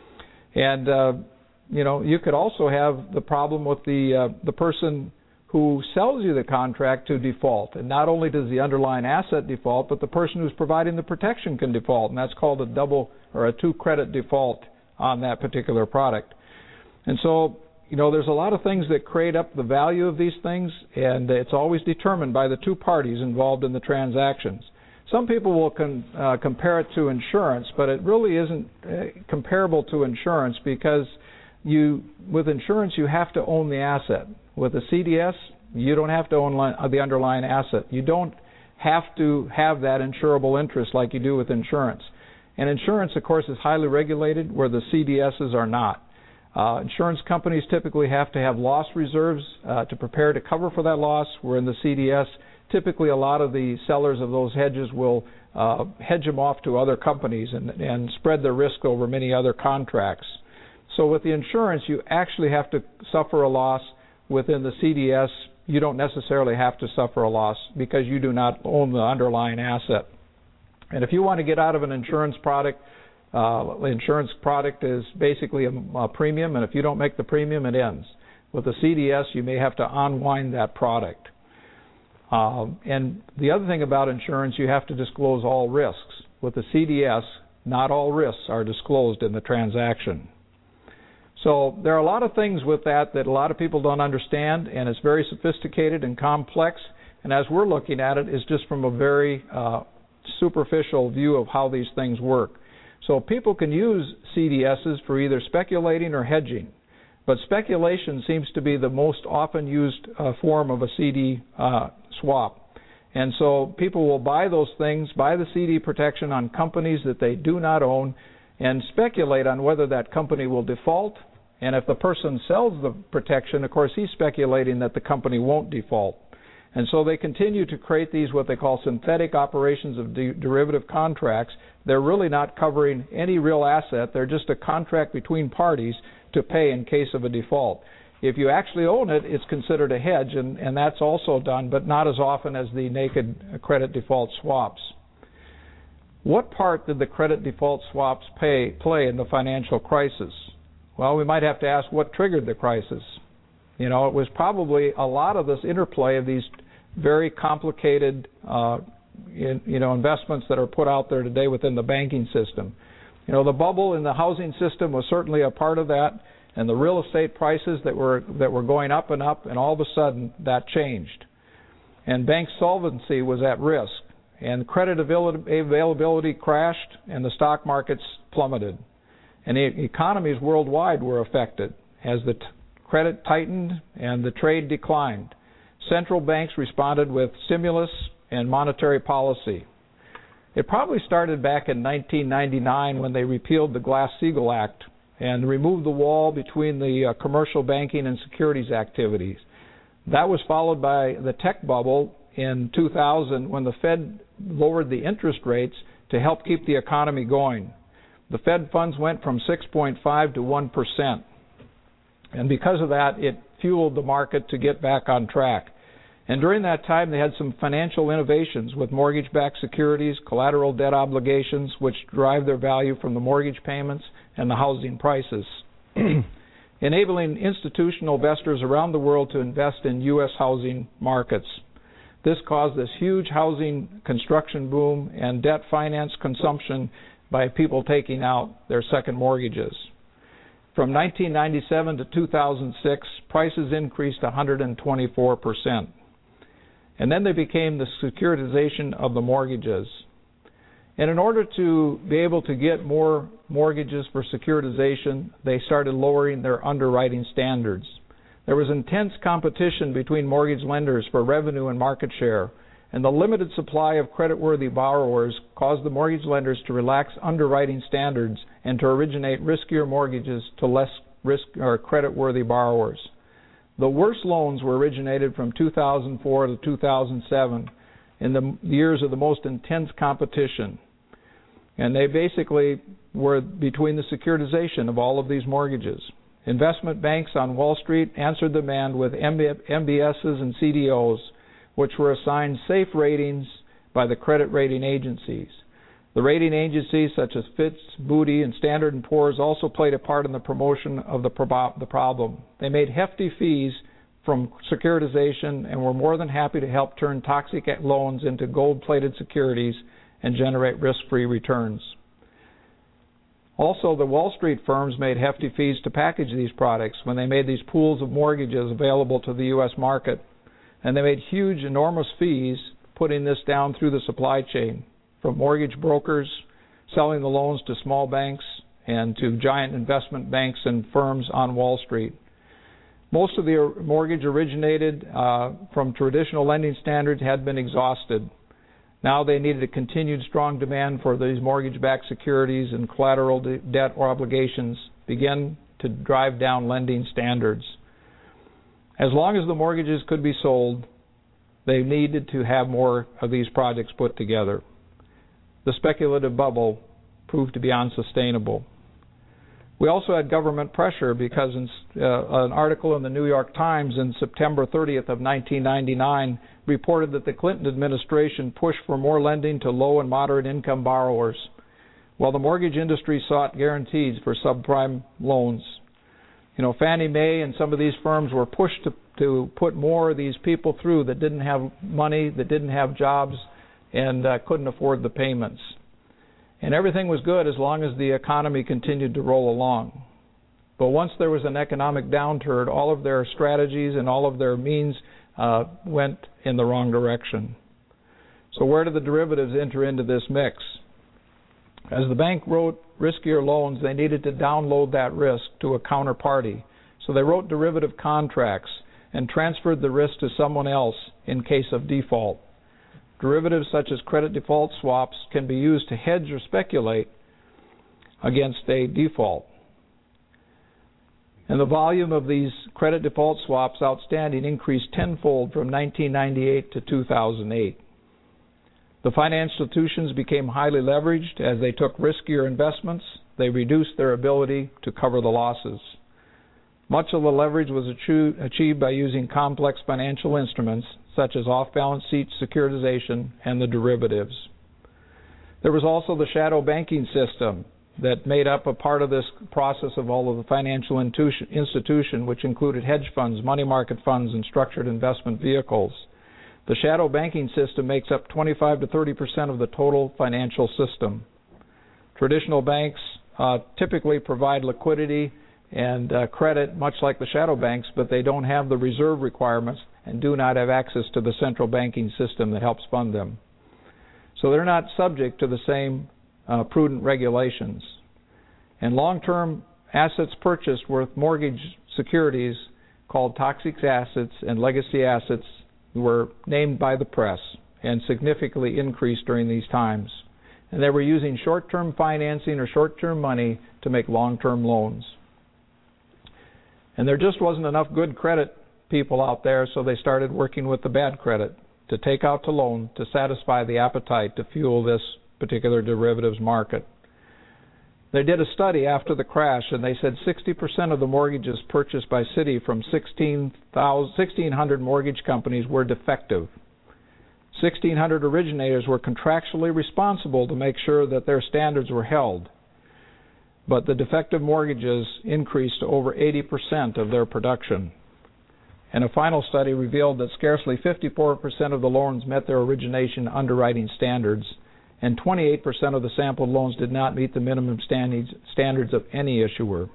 And uh, you know, you could also have the problem with the uh, the person who sells you the contract to default. And not only does the underlying asset default, but the person who's providing the protection can default, and that's called a double or a two credit default on that particular product. And so, you know, there's a lot of things that create up the value of these things, and it's always determined by the two parties involved in the transactions. Some people will con, uh, compare it to insurance, but it really isn't uh, comparable to insurance, because you, with insurance, you have to own the asset. With a C D S, you don't have to own li- the underlying asset. You don't have to have that insurable interest like you do with insurance. And insurance, of course, is highly regulated, where the C D Ss are not. Uh, insurance companies typically have to have loss reserves uh, to prepare to cover for that loss, where in the C D S, typically a lot of the sellers of those hedges will uh, hedge them off to other companies and, and spread their risk over many other contracts. So with the insurance, you actually have to suffer a loss. Within the C D S, you don't necessarily have to suffer a loss because you do not own the underlying asset. And if you want to get out of an insurance product, Uh, the insurance product is basically a, a premium, and if you don't make the premium, it ends. With the C D S, you may have to unwind that product. Uh, and the other thing about insurance, you have to disclose all risks. With the C D S, not all risks are disclosed in the transaction. So there are a lot of things with that that a lot of people don't understand, and it's very sophisticated and complex. And as we're looking at it, it's just from a very uh, superficial view of how these things work. So people can use C D Ss for either speculating or hedging, but speculation seems to be the most often used uh, form of a C D uh, swap. And so people will buy those things, buy the C D protection on companies that they do not own, and speculate on whether that company will default. And if the person sells the protection, of course, he's speculating that the company won't default. And so they continue to create these what they call synthetic operations of de- derivative contracts. They're really not covering any real asset. They're just a contract between parties to pay in case of a default. If you actually own it, it's considered a hedge, and, and that's also done, but not as often as the naked credit default swaps. What part did the credit default swaps pay, play in the financial crisis? Well, we might have to ask what triggered the crisis. You know, it was probably a lot of this interplay of these very complicated, uh, in, you know, investments that are put out there today within the banking system. You know, the bubble in the housing system was certainly a part of that, and the real estate prices that were that were going up and up, and all of a sudden that changed, and bank solvency was at risk, and credit avail- availability crashed, and the stock markets plummeted, and the economies worldwide were affected as the t- credit tightened and the trade declined. Central banks responded with stimulus and monetary policy. It probably started back in nineteen ninety-nine when they repealed the Glass-Steagall Act and removed the wall between the uh, commercial banking and securities activities. That was followed by the tech bubble in two thousand when the Fed lowered the interest rates to help keep the economy going. The Fed funds went from six point five to one percent. And because of that, it fueled the market to get back on track. And during that time, they had some financial innovations with mortgage-backed securities, collateral debt obligations, which drive their value from the mortgage payments and the housing prices, enabling institutional investors around the world to invest in U S housing markets. This caused this huge housing construction boom and debt finance consumption by people taking out their second mortgages. From nineteen ninety-seven to two thousand six, prices increased one hundred twenty-four percent. And then they became the securitization of the mortgages. And in order to be able to get more mortgages for securitization, they started lowering their underwriting standards. There was intense competition between mortgage lenders for revenue and market share, and the limited supply of creditworthy borrowers caused the mortgage lenders to relax underwriting standards and to originate riskier mortgages to less risk or creditworthy borrowers. The worst loans were originated from two thousand four to two thousand seven, in the years of the most intense competition. And they basically were between the securitization of all of these mortgages. Investment banks on Wall Street answered demand with M B S's and C D Os, which were assigned safe ratings by the credit rating agencies. The rating agencies such as Fitch, Moody's, and Standard and Poor's also played a part in the promotion of the, prob- the problem. They made hefty fees from securitization and were more than happy to help turn toxic loans into gold-plated securities and generate risk-free returns. Also, the Wall Street firms made hefty fees to package these products when they made these pools of mortgages available to the U S market. And they made huge, enormous fees putting this down through the supply chain, from mortgage brokers selling the loans to small banks and to giant investment banks and firms on Wall Street. Most of the mortgage originated uh, from traditional lending standards had been exhausted. Now they needed a continued strong demand for these mortgage-backed securities, and collateral de- debt or obligations began to drive down lending standards. As long as the mortgages could be sold, they needed to have more of these projects put together. The speculative bubble proved to be unsustainable. We also had government pressure because in, uh, an article in the New York Times in September thirtieth of nineteen ninety-nine reported that the Clinton administration pushed for more lending to low and moderate income borrowers, while the mortgage industry sought guarantees for subprime loans. You know, Fannie Mae and some of these firms were pushed to, to put more of these people through that didn't have money, that didn't have jobs, and uh, couldn't afford the payments. And everything was good as long as the economy continued to roll along. But once there was an economic downturn, all of their strategies and all of their means uh, went in the wrong direction. So where did the derivatives enter into this mix? As the bank wrote riskier loans, they needed to download that risk to a counterparty. So they wrote derivative contracts and transferred the risk to someone else in case of default. Derivatives such as credit default swaps can be used to hedge or speculate against a default. And the volume of these credit default swaps outstanding increased tenfold from nineteen ninety-eight to two thousand eight. The financial institutions became highly leveraged as they took riskier investments. They reduced their ability to cover the losses. Much of the leverage was achieved by using complex financial instruments such as off-balance sheet securitization and the derivatives. There was also the shadow banking system that made up a part of this process of all of the financial institution, which included hedge funds, money market funds, and structured investment vehicles. The shadow banking system makes up twenty-five to thirty percent of the total financial system. Traditional banks uh, typically provide liquidity and uh, credit, much like the shadow banks, but they don't have the reserve requirements and do not have access to the central banking system that helps fund them. So they're not subject to the same uh, prudent regulations. And long-term assets purchased with mortgage securities called toxic assets and legacy assets were named by the press and significantly increased during these times. And they were using short-term financing or short-term money to make long-term loans. And there just wasn't enough good credit people out there, so they started working with the bad credit to take out the loan to satisfy the appetite to fuel this particular derivatives market. They did a study after the crash, and they said sixty percent of the mortgages purchased by Citi from sixteen hundred mortgage companies were defective. sixteen hundred originators were contractually responsible to make sure that their standards were held. But the defective mortgages increased to over eighty percent of their production. And a final study revealed that scarcely fifty-four percent of the loans met their origination underwriting standards, and twenty-eight percent of the sampled loans did not meet the minimum standards, standards of any issuer.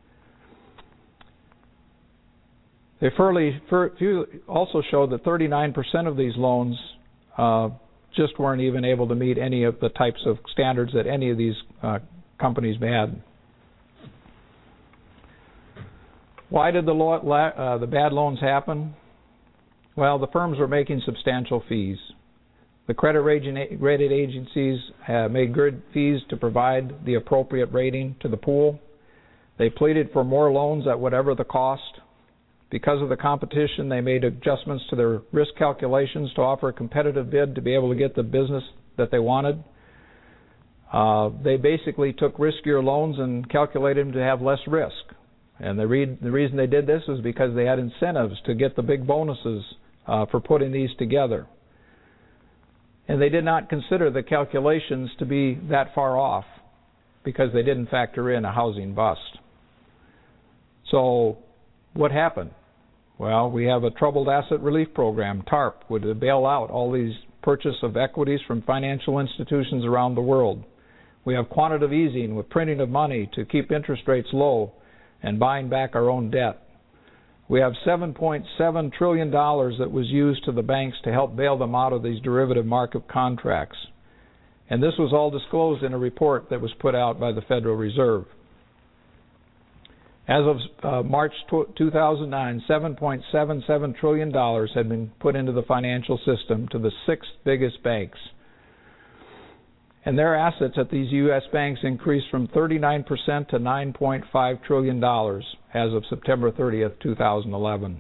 They fairly, also showed that thirty-nine percent of these loans uh, just weren't even able to meet any of the types of standards that any of these uh, companies had. Why did the, lo- uh, the bad loans happen? Well, the firms were making substantial fees. The credit rated agencies uh, made good fees to provide the appropriate rating to the pool. They pleaded for more loans at whatever the cost. Because of the competition, they made adjustments to their risk calculations to offer a competitive bid to be able to get the business that they wanted. Uh, they basically took riskier loans and calculated them to have less risk. And the, re- the reason they did this was because they had incentives to get the big bonuses uh, for putting these together. And they did not consider the calculations to be that far off because they didn't factor in a housing bust. So what happened? Well, we have a Troubled Asset Relief Program, TARP, would bail out all these purchase of equities from financial institutions around the world. We have quantitative easing with printing of money to keep interest rates low and buying back our own debt. We have seven point seven trillion dollars that was used to the banks to help bail them out of these derivative market contracts. And this was all disclosed in a report that was put out by the Federal Reserve. As of uh, March two thousand nine, seven point seven seven trillion dollars had been put into the financial system to the sixth biggest banks. And their assets at these U S banks increased from thirty-nine percent to nine point five trillion dollars as of September thirtieth, two thousand eleven.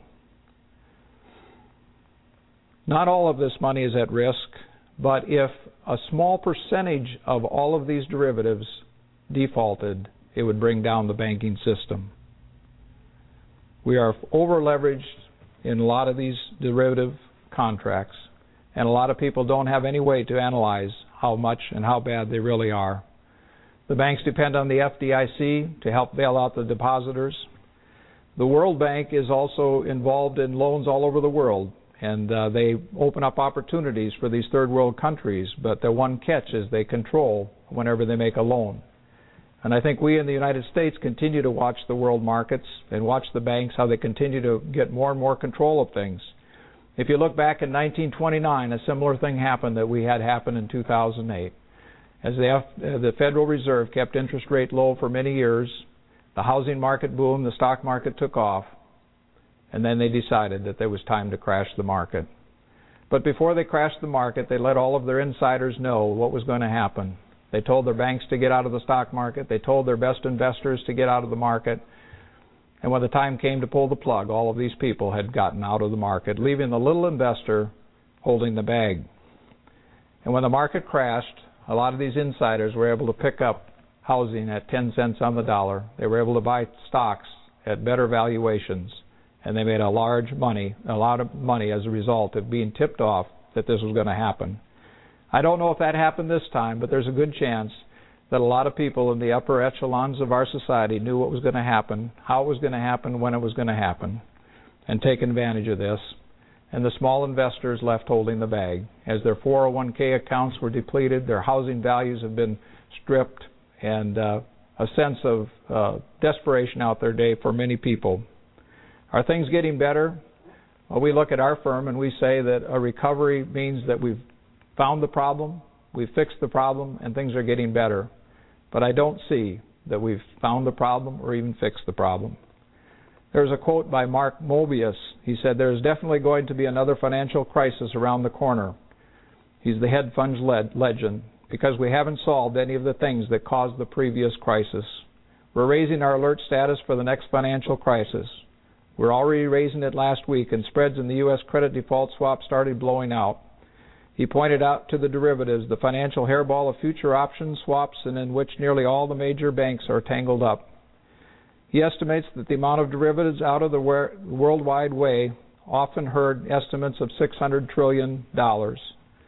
Not all of this money is at risk, but if a small percentage of all of these derivatives defaulted, it would bring down the banking system. We are over-leveraged in a lot of these derivative contracts, and a lot of people don't have any way to analyze how much and how bad they really are. The banks depend on the F D I C to help bail out the depositors. The World Bank is also involved in loans all over the world, and uh, they open up opportunities for these third world countries, but the one catch is they control whenever they make a loan. And I think we in the United States continue to watch the world markets and watch the banks, how they continue to get more and more control of things. If you look back in nineteen twenty-nine, a similar thing happened that we had happen in two thousand eight. As the, F, uh, the Federal Reserve kept interest rate low for many years, the housing market boomed, the stock market took off, and then they decided that there was time to crash the market. But before they crashed the market, they let all of their insiders know what was going to happen. They told their banks to get out of the stock market. They told their best investors to get out of the market. And when the time came to pull the plug, all of these people had gotten out of the market, leaving the little investor holding the bag. And when the market crashed, a lot of these insiders were able to pick up housing at ten cents on the dollar. They were able to buy stocks at better valuations, and they made a large money, a lot of money as a result of being tipped off that this was going to happen. I don't know if that happened this time, but there's a good chance that a lot of people in the upper echelons of our society knew what was going to happen, how it was going to happen, when it was going to happen, and taken advantage of this. And the small investors left holding the bag as their four oh one k accounts were depleted, their housing values have been stripped, and uh, a sense of uh, desperation out there today for many people. Are things getting better? Well, we look at our firm and we say that a recovery means that we've found the problem, we've fixed the problem, and things are getting better. But I don't see that we've found the problem or even fixed the problem. There's a quote by Mark Mobius. He said, "There is definitely going to be another financial crisis around the corner." He's the hedge funds legend, because we haven't solved any of the things that caused the previous crisis. We're raising our alert status for the next financial crisis. We're already raising it last week, and spreads in the U S credit default swap started blowing out. He pointed out to the derivatives the financial hairball of future option swaps, and in which nearly all the major banks are tangled up. He estimates that the amount of derivatives out of the worldwide way often heard estimates of six hundred trillion dollars.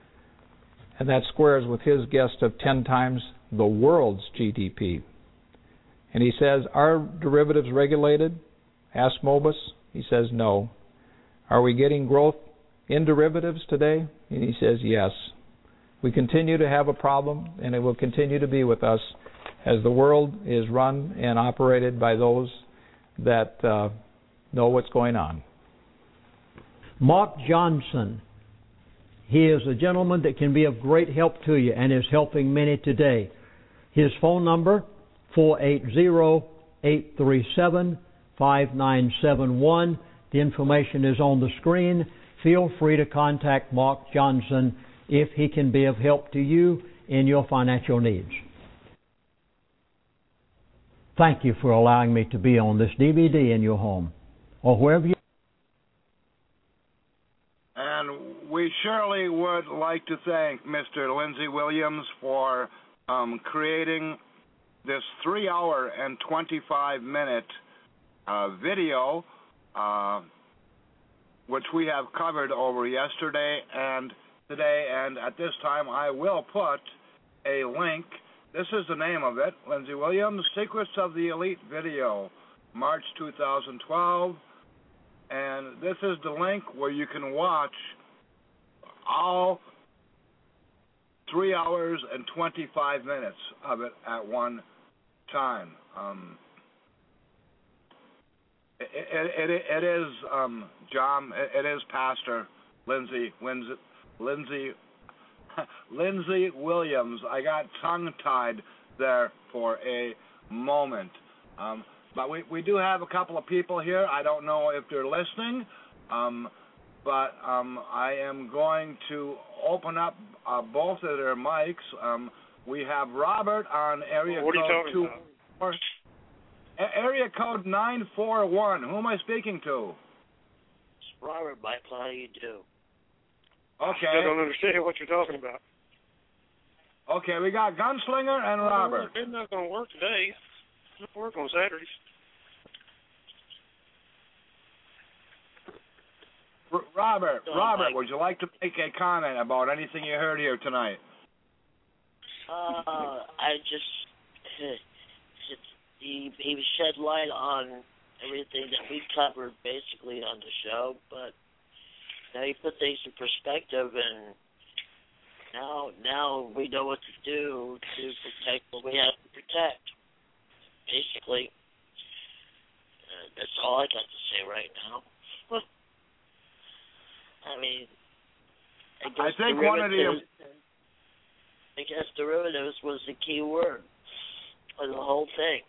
And that squares with his guess of ten times the world's G D P. And he says, are derivatives regulated? Asked Mobius. He says, no. Are we getting growth in derivatives today? And he says, yes. We continue to have a problem, and it will continue to be with us as the world is run and operated by those that uh, know what's going on. Mark Johnson. He is a gentleman that can be of great help to you and is helping many today. His phone number, four eight zero, eight three seven, five nine seven one. The information is on the screen. Feel free to contact Mark Johnson if he can be of help to you in your financial needs. Thank you for allowing me to be on this D V D in your home or wherever you. And we surely would like to thank Mister Lindsey Williams for um, creating this three hour and twenty-five minute uh, video, uh, which we have covered over yesterday and today. And at this time, I will put a link. This is the name of it, Lindsey Williams, Secrets of the Elite Video, March two thousand twelve. And this is the link where you can watch all three hours and twenty-five minutes of it at one time. Um, it, it, it, it is, um, John, it, it is Pastor Lindsey, Lindsey, Lindsey, Lindsey Williams. I got tongue-tied there for a moment. Um, But we, we do have a couple of people here. I don't know if they're listening, um, but um, I am going to open up uh, both of their mics. Um, we have Robert on area what code two about? four, area code nine four one. Who am I speaking to? It's Robert, Michael. How do you do? Okay. I don't understand what you're talking about. Okay, we got Gunslinger and Robert. It's not going to work today. It's not work on Saturdays. R- Robert, Don't Robert, like- would you like to make a comment about anything you heard here tonight? Uh, I just he he shed light on everything that we covered basically on the show, but now he put things in perspective, and now now we know what to do to protect what we have to protect. Basically, uh, that's all I got to say right now. I mean, I, guess I think one of the I guess derivatives was the key word for the whole thing.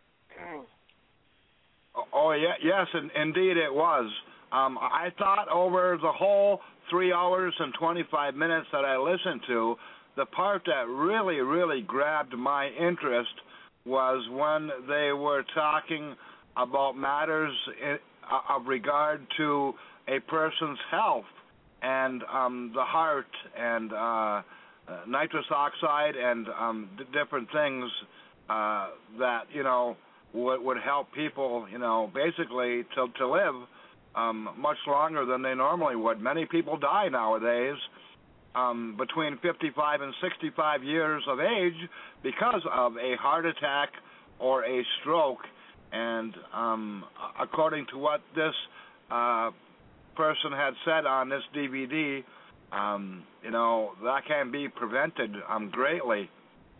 Oh, yeah, yes, in, indeed it was. Um, I thought over the whole three hours and twenty-five minutes that I listened to, the part that really, really grabbed my interest was when they were talking about matters in, uh, of regard to a person's health and um, the heart and uh, uh, nitrous oxide and um, d- different things uh, that, you know, would, would help people, you know, basically to, to live um, much longer than they normally would. Many people die nowadays, um, between fifty-five and sixty-five years of age because of a heart attack or a stroke. And um, according to what this uh, person had said on this D V D, um, you know, that can be prevented um, greatly.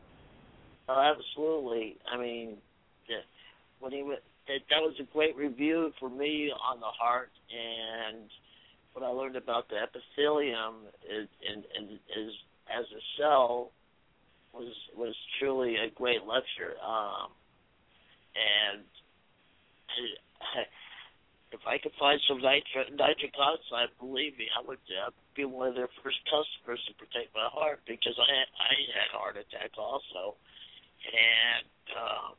Oh, absolutely. I mean, when he that, that was a great review for me on the heart, and what I learned about the epithelium is, is, is as a cell was was truly a great lecture. Um, and I, if I could find some nitri- nitric oxide, believe me, I would uh, be one of their first customers to protect my heart, because I had, I had a heart attack also. And uh,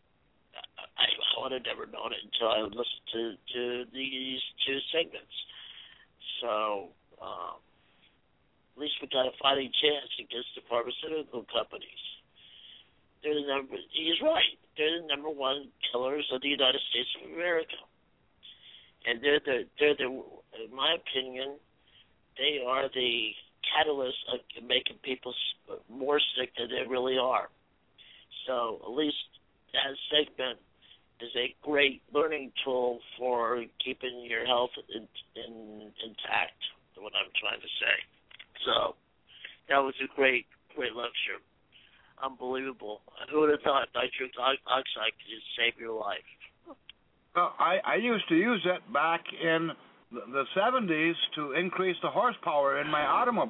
I, I would have never known it until I listened to, to these two segments. So um, at least we got a fighting chance against the pharmaceutical companies. They're the number. He's right. They're the number one killers of the United States of America, and they're the they're the. In my opinion, they are the catalyst of making people more sick than they really are. So at least that segment is a great learning tool for keeping your health in, in, intact, is what I'm trying to say. So that was a great, great lecture. Unbelievable. Who would have thought nitric oxide could just save your life? Well, I, I used to use it back in the seventies to increase the horsepower in my automobile.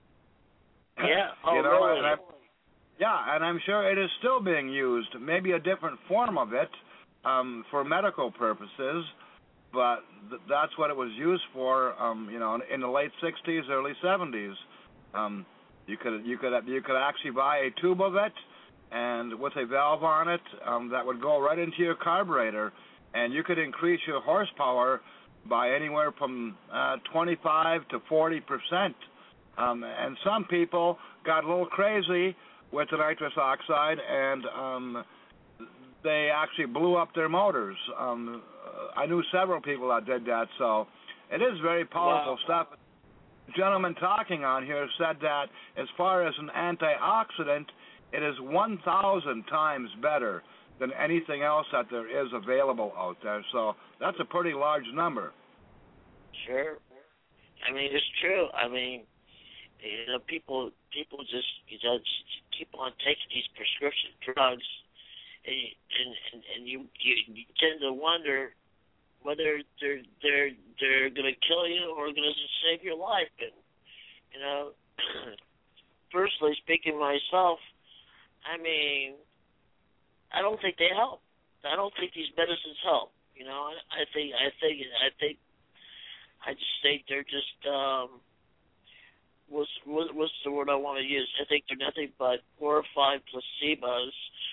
Yeah, oh, you know, really? And I, yeah, and I'm sure it is still being used, maybe a different form of it um, for medical purposes, but th- that's what it was used for, um, you know, in the late sixties, early seventies. Um, you could you could you could actually buy a tube of it, and with a valve on it um, that would go right into your carburetor, and you could increase your horsepower by anywhere from uh, twenty-five to forty percent. Um, and some people got a little crazy with the nitrous oxide, and um, they actually blew up their motors. Um, I knew several people that did that, so it is very powerful wow. stuff. The gentleman talking on here said that as far as an antioxidant, it is one thousand times better than anything else that there is available out there. So that's a pretty large number. Sure. I mean, it's true. I mean, you know, people people just, you know, just keep on taking these prescription drugs, and and, and, and you, you you tend to wonder whether they're they're they're going to kill you or going to just save your life. And you know, personally speaking, myself, I mean, I don't think they help. I don't think these medicines help. You know, I, I think I think I think I just think they're just um, what's what, what's the word I want to use? I think they're nothing but glorified placebos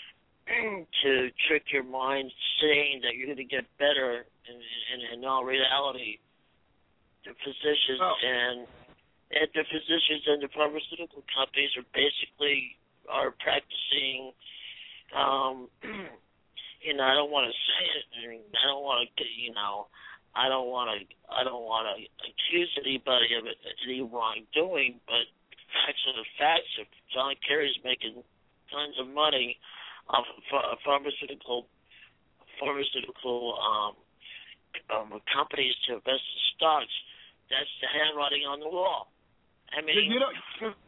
to trick your mind, saying that you're going to get better, and in, in all reality, the physicians oh. and and the physicians and the pharmaceutical companies are basically are practicing. Um, you know, I don't want to say it. I don't want to, you know, I don't want to. I don't want to accuse anybody of it, any wrongdoing. But facts are the facts. If John Kerry's making tons of money off of pharmaceutical pharmaceutical um, um, companies to invest in stocks, that's the handwriting on the wall. I mean, you know,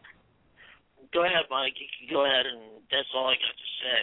go ahead, Mike. You can go ahead, and that's all I got to say.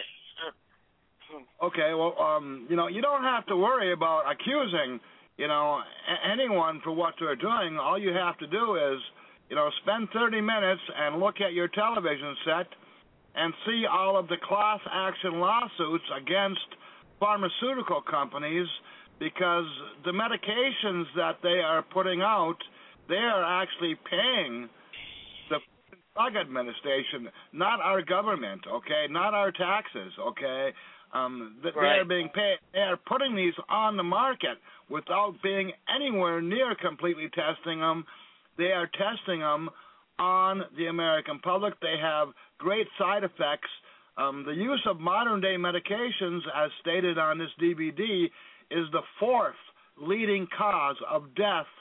Okay, well, um, you know, you don't have to worry about accusing, you know, a- anyone for what they're doing. All you have to do is, you know, spend thirty minutes and look at your television set and see all of the class action lawsuits against pharmaceutical companies, because the medications that they are putting out, they are actually paying the Drug Administration, not our government, okay, not our taxes, okay. Um, th- right. They are being paid. They are putting these on the market without being anywhere near completely testing them. They are testing them on the American public. They have great side effects. Um, the use of modern-day medications, as stated on this D V D, is the fourth leading cause of death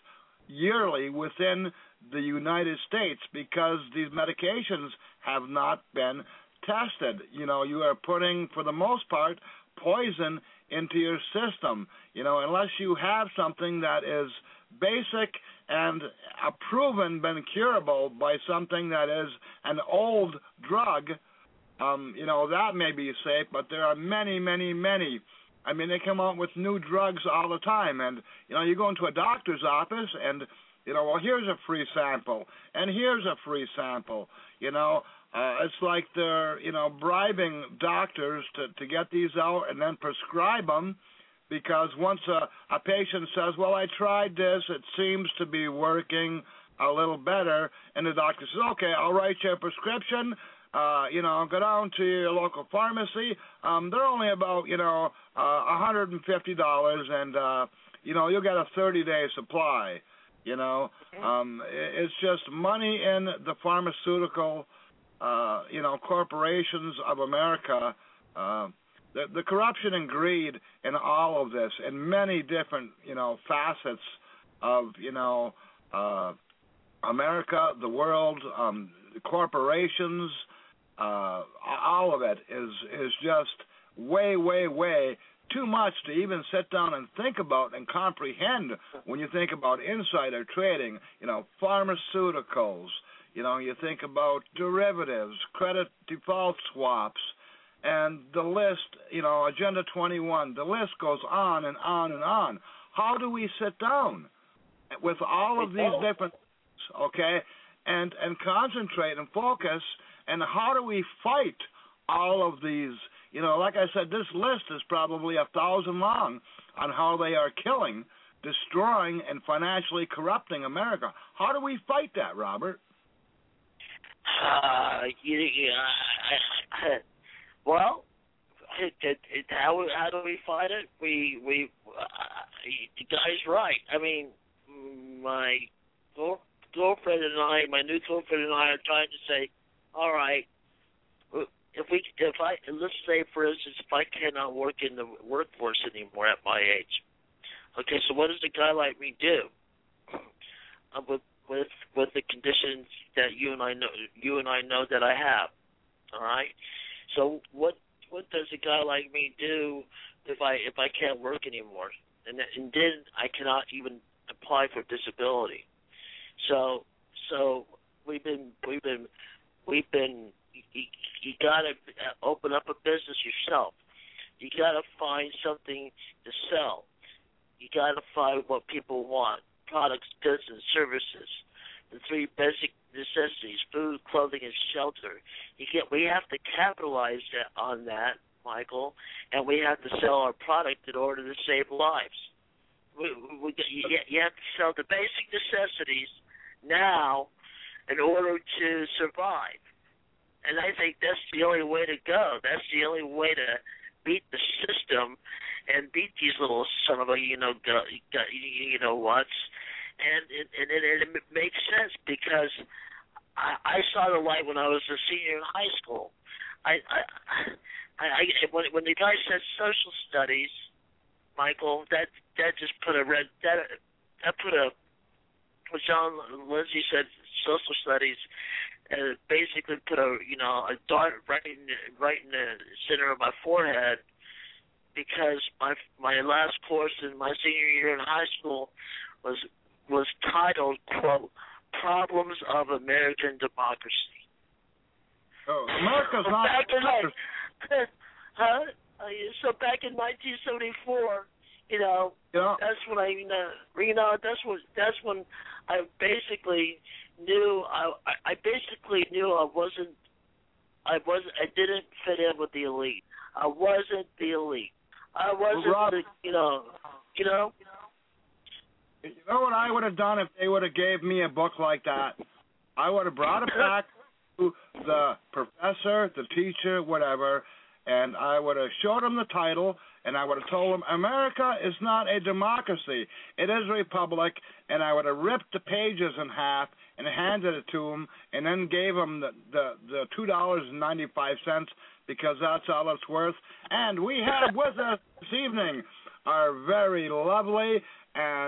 yearly within the United States because these medications have not been tested. You know, you are putting, for the most part, poison into your system. You know, unless you have something that is basic and a proven, been curable by something that is an old drug, um, you know, that may be safe, but there are many, many, many. I mean, they come out with new drugs all the time, and, you know, you go into a doctor's office and, you know, well, here's a free sample, and here's a free sample, you know. Uh, it's like they're, you know, bribing doctors to, to get these out and then prescribe them, because once a, a patient says, well, I tried this, it seems to be working a little better, and the doctor says, okay, I'll write you a prescription, uh, you know, go down to your local pharmacy. Um, they're only about, you know, uh, one hundred fifty dollars, and, uh, you know, you'll get a thirty-day supply, you know. Um, it, it's just money in the pharmaceutical, uh, you know, corporations of America. Uh, the, the corruption and greed in all of this, in many different, you know, facets of, you know, uh, America, the world, um, corporations, uh, all of it is is just way, way, way too much to even sit down and think about and comprehend when you think about insider trading, you know, pharmaceuticals, you know, you think about derivatives, credit default swaps, and the list, you know, Agenda twenty-one, the list goes on and on and on. How do we sit down with all of these different, okay, and, and concentrate and focus, and how do we fight all of these? You know, like I said, this list is probably a thousand long on how they are killing, destroying, and financially corrupting America. How do we fight that, Robert? Uh, you, you, I, I, well, it, it, it, how how do we fight it? We we uh, the guy's right. I mean, my girlfriend and I, my new girlfriend and I, are trying to say, all right, if we, if I, let's say, for instance, if I cannot work in the workforce anymore at my age, okay, so what does a guy like me do uh, with with with the conditions that you and I know, you and I know that I have, all right? So what what does a guy like me do if I if I can't work anymore, and and then I cannot even apply for disability? So so we've been we've been we've been you, you got to open up a business yourself. You got to find something to sell. You got to find what people want: products, goods, and services. The three basic necessities: food, clothing, and shelter. You get. We have to capitalize on that, Michael, and we have to sell our product in order to save lives. We, we, you, you have to sell the basic necessities now in order to survive. And I think that's the only way to go. That's the only way to beat the system and beat these little son of a, you know, you know what's. And, and, and it, it makes sense because I, I saw the light when I was a senior in high school. I, I, I, I when, when the guy said social studies, Michael, that that just put a red that that put a. What John Lindsay said, social studies, uh, basically put a you know a dart right in right in the center of my forehead, because my my last course in my senior year in high school was was titled, quote, "Problems of American Democracy." Oh, America's not. Back in like, huh? So back in nineteen seventy-four, you know, yeah. that's when I, you know, you know, that's what that's when I basically knew. I I basically knew I wasn't. I wasn't. I didn't fit in with the elite. I wasn't the elite. I wasn't Rob, the. You know. You know. You know what I would have done if they would have gave me a book like that? I would have brought it back to the professor, the teacher, whatever, and I would have showed him the title, and I would have told him, America is not a democracy. It is a republic, and I would have ripped the pages in half and handed it to him, and then gave him the, the, the two dollars and ninety-five cents because that's all it's worth. And we have with us this evening our very lovely and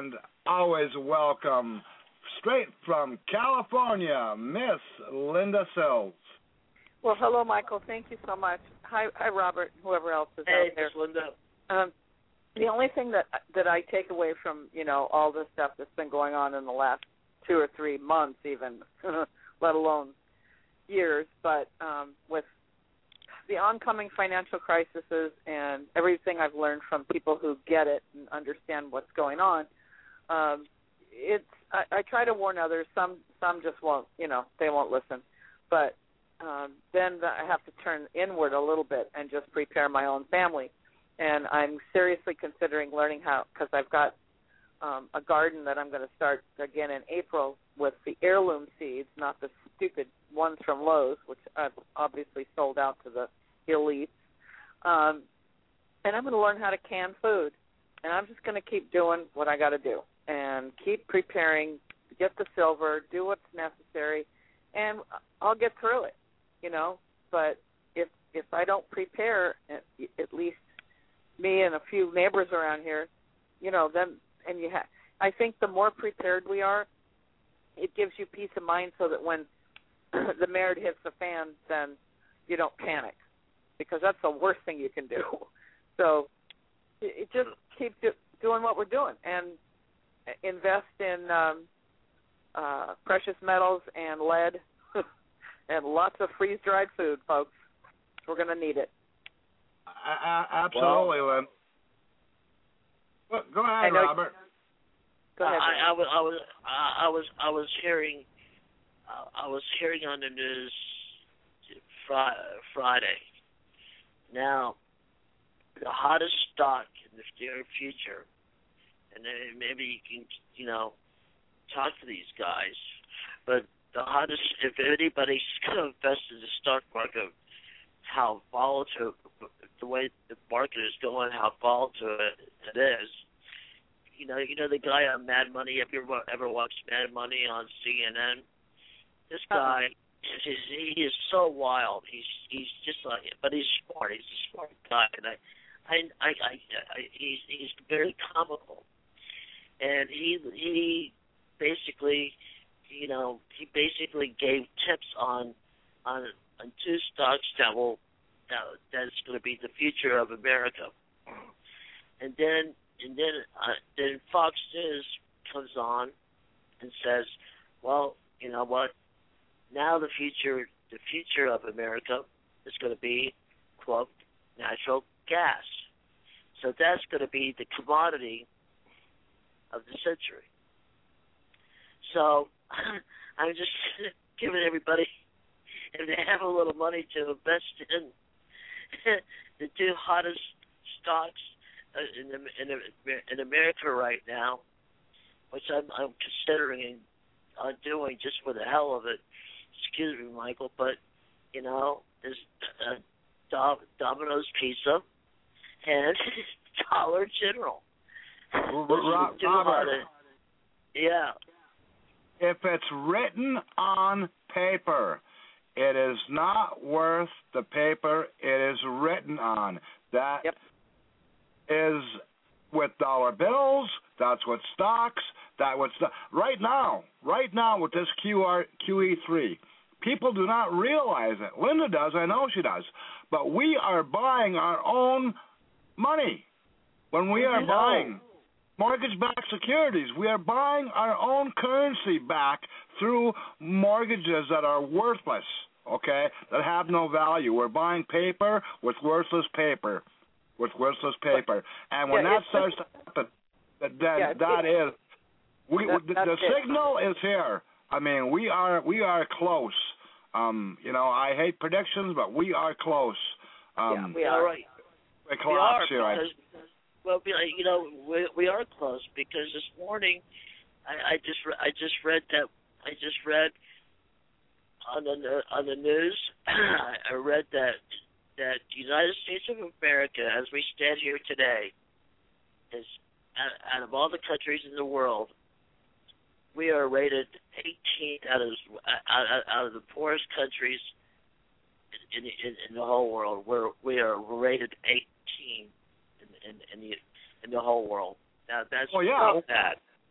always welcome, straight from California, Miss Linda Sills. Well, hello, Michael. Thank you so much. Hi, hi, Robert, whoever else is Hey, out there. Miss Linda. Um, the only thing that that I take away from, you know, all this stuff that's been going on in the last two or three months even, let alone years, but um, with the oncoming financial crises and everything I've learned from people who get it and understand what's going on, um, it's I, I try to warn others. Some some just won't, you know, they won't listen. But um, then the, I have to turn inward a little bit and just prepare my own family. And I'm seriously considering learning how, because I've got um, a garden that I'm going to start again in April with the heirloom seeds, not the stupid ones from Lowe's, which I've obviously sold out to the elites. Um, and I'm going to learn how to can food. And I'm just going to keep doing what I got to do and keep preparing, get the silver, do what's necessary, and I'll get through it, you know. But if if I don't prepare, at, at least me and a few neighbors around here, you know, then and you have. I think the more prepared we are, it gives you peace of mind, so that when the merit hits the fan, then you don't panic, because that's the worst thing you can do. So it, it just keep do, doing what we're doing and invest in um, uh, precious metals and lead and lots of freeze-dried food, folks. We're going to need it. Uh, absolutely, Lynn. Well, go ahead, Robert. Go ahead. I, I, was, I was, I was, I was hearing, uh, I was hearing on the news fri- Friday. Now, the hottest stock in the near future, and then maybe you can, you know, talk to these guys, but the hottest, if anybody's going to invest in the stock market, how volatile, the way the market is going, how volatile it, it is. You know, you know the guy on Mad Money. Have you ever, ever watched Mad Money on C N N? This guy, uh-huh. is, he is so wild. He's he's just like, but he's smart. He's a smart guy, and I, I, I, I, I he's he's very comical, and he he basically, you know, he basically gave tips on on on two stocks that will that that's going to be the future of America, and then. And then, uh, then Fox News comes on and says, "Well, you know what? Now the future, the future of America is going to be, quote, natural gas. So that's going to be the commodity of the century." So I'm just giving everybody, if they have a little money to invest in the two hottest stocks In, in in America right now, which I'm, I'm considering uh, doing just for the hell of it. Excuse me, Michael, but you know, there's uh, Dom, Domino's Pizza and Dollar General. Robert, Robert, yeah. If it's written on paper, it is not worth the paper it is written on. That. Yep. Is with dollar bills, that's what stocks, that what st- right now, right now with this Q R, Q E three, people do not realize it. Linda does, I know she does, but we are buying our own money. When we are buying mortgage-backed securities, we are buying our own currency back through mortgages that are worthless, okay, that have no value. We're buying paper with worthless paper. With worthless paper, and when yeah, that starts to happen, then yeah, that is, we that, the, the it. signal is here. I mean, we are we are close. Um, you know, I hate predictions, but we are close. Um, yeah, we are right. We, we are here, because, well, you know, we we are close because this morning, I, I just re- I just read that I just read on the on the news. I read that. that the United States of America, as we stand here today, is out of all the countries in the world, we are rated eighteenth out of out, out of the poorest countries in, in, in the whole world. We're we are rated eighteenth in, in, in the in the whole world. Now that's oh, yeah. bad.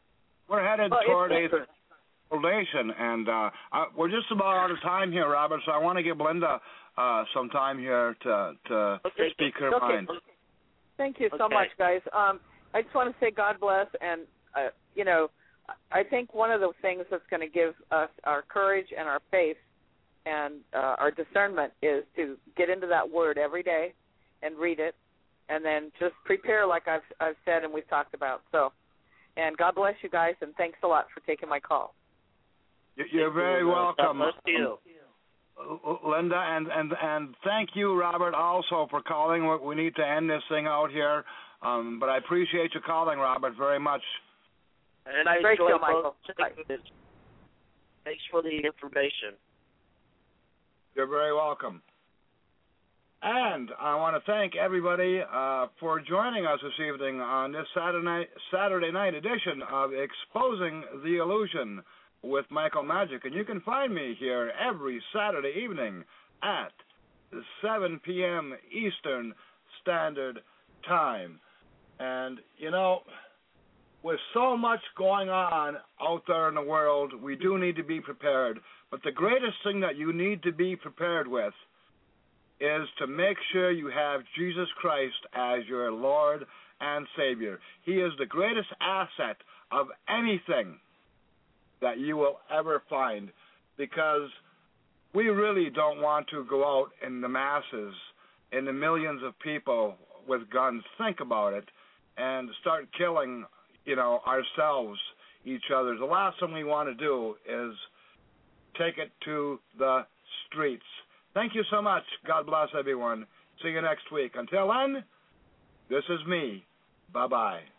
we're headed Well, toward a it's- relation, and uh, uh, we're just about out of time here, Robert. So I want to give Linda uh, some time here to to Okay. speak her Okay. mind. Thank you so Okay. much, guys. Um, I just want to say God bless, and uh, you know, I think one of the things that's going to give us our courage and our faith and uh, our discernment is to get into that Word every day and read it, and then just prepare, like I've I've said and we've talked about. So, and God bless you guys, and thanks a lot for taking my call. You're very welcome, God bless you. Linda, and, and and thank you, Robert, also for calling. We need to end this thing out here, um, but I appreciate you calling, Robert, very much. And I Great enjoy show, Michael. both segments. Thanks for the information. You're very welcome. And I want to thank everybody uh, for joining us this evening on this Saturday night, Saturday night edition of Exposing the Illusion with Michael Magic. And you can find me here every Saturday evening at seven p.m. Eastern Standard Time. And, you know, with so much going on out there in the world, we do need to be prepared. But the greatest thing that you need to be prepared with is to make sure you have Jesus Christ as your Lord and Savior. He is the greatest asset of anything that you will ever find, because we really don't want to go out in the masses, in the millions of people with guns, think about it, and start killing, you know, ourselves, each other. The last thing we want to do is take it to the streets. Thank you so much. God bless everyone. See you next week. Until then, this is me. Bye-bye.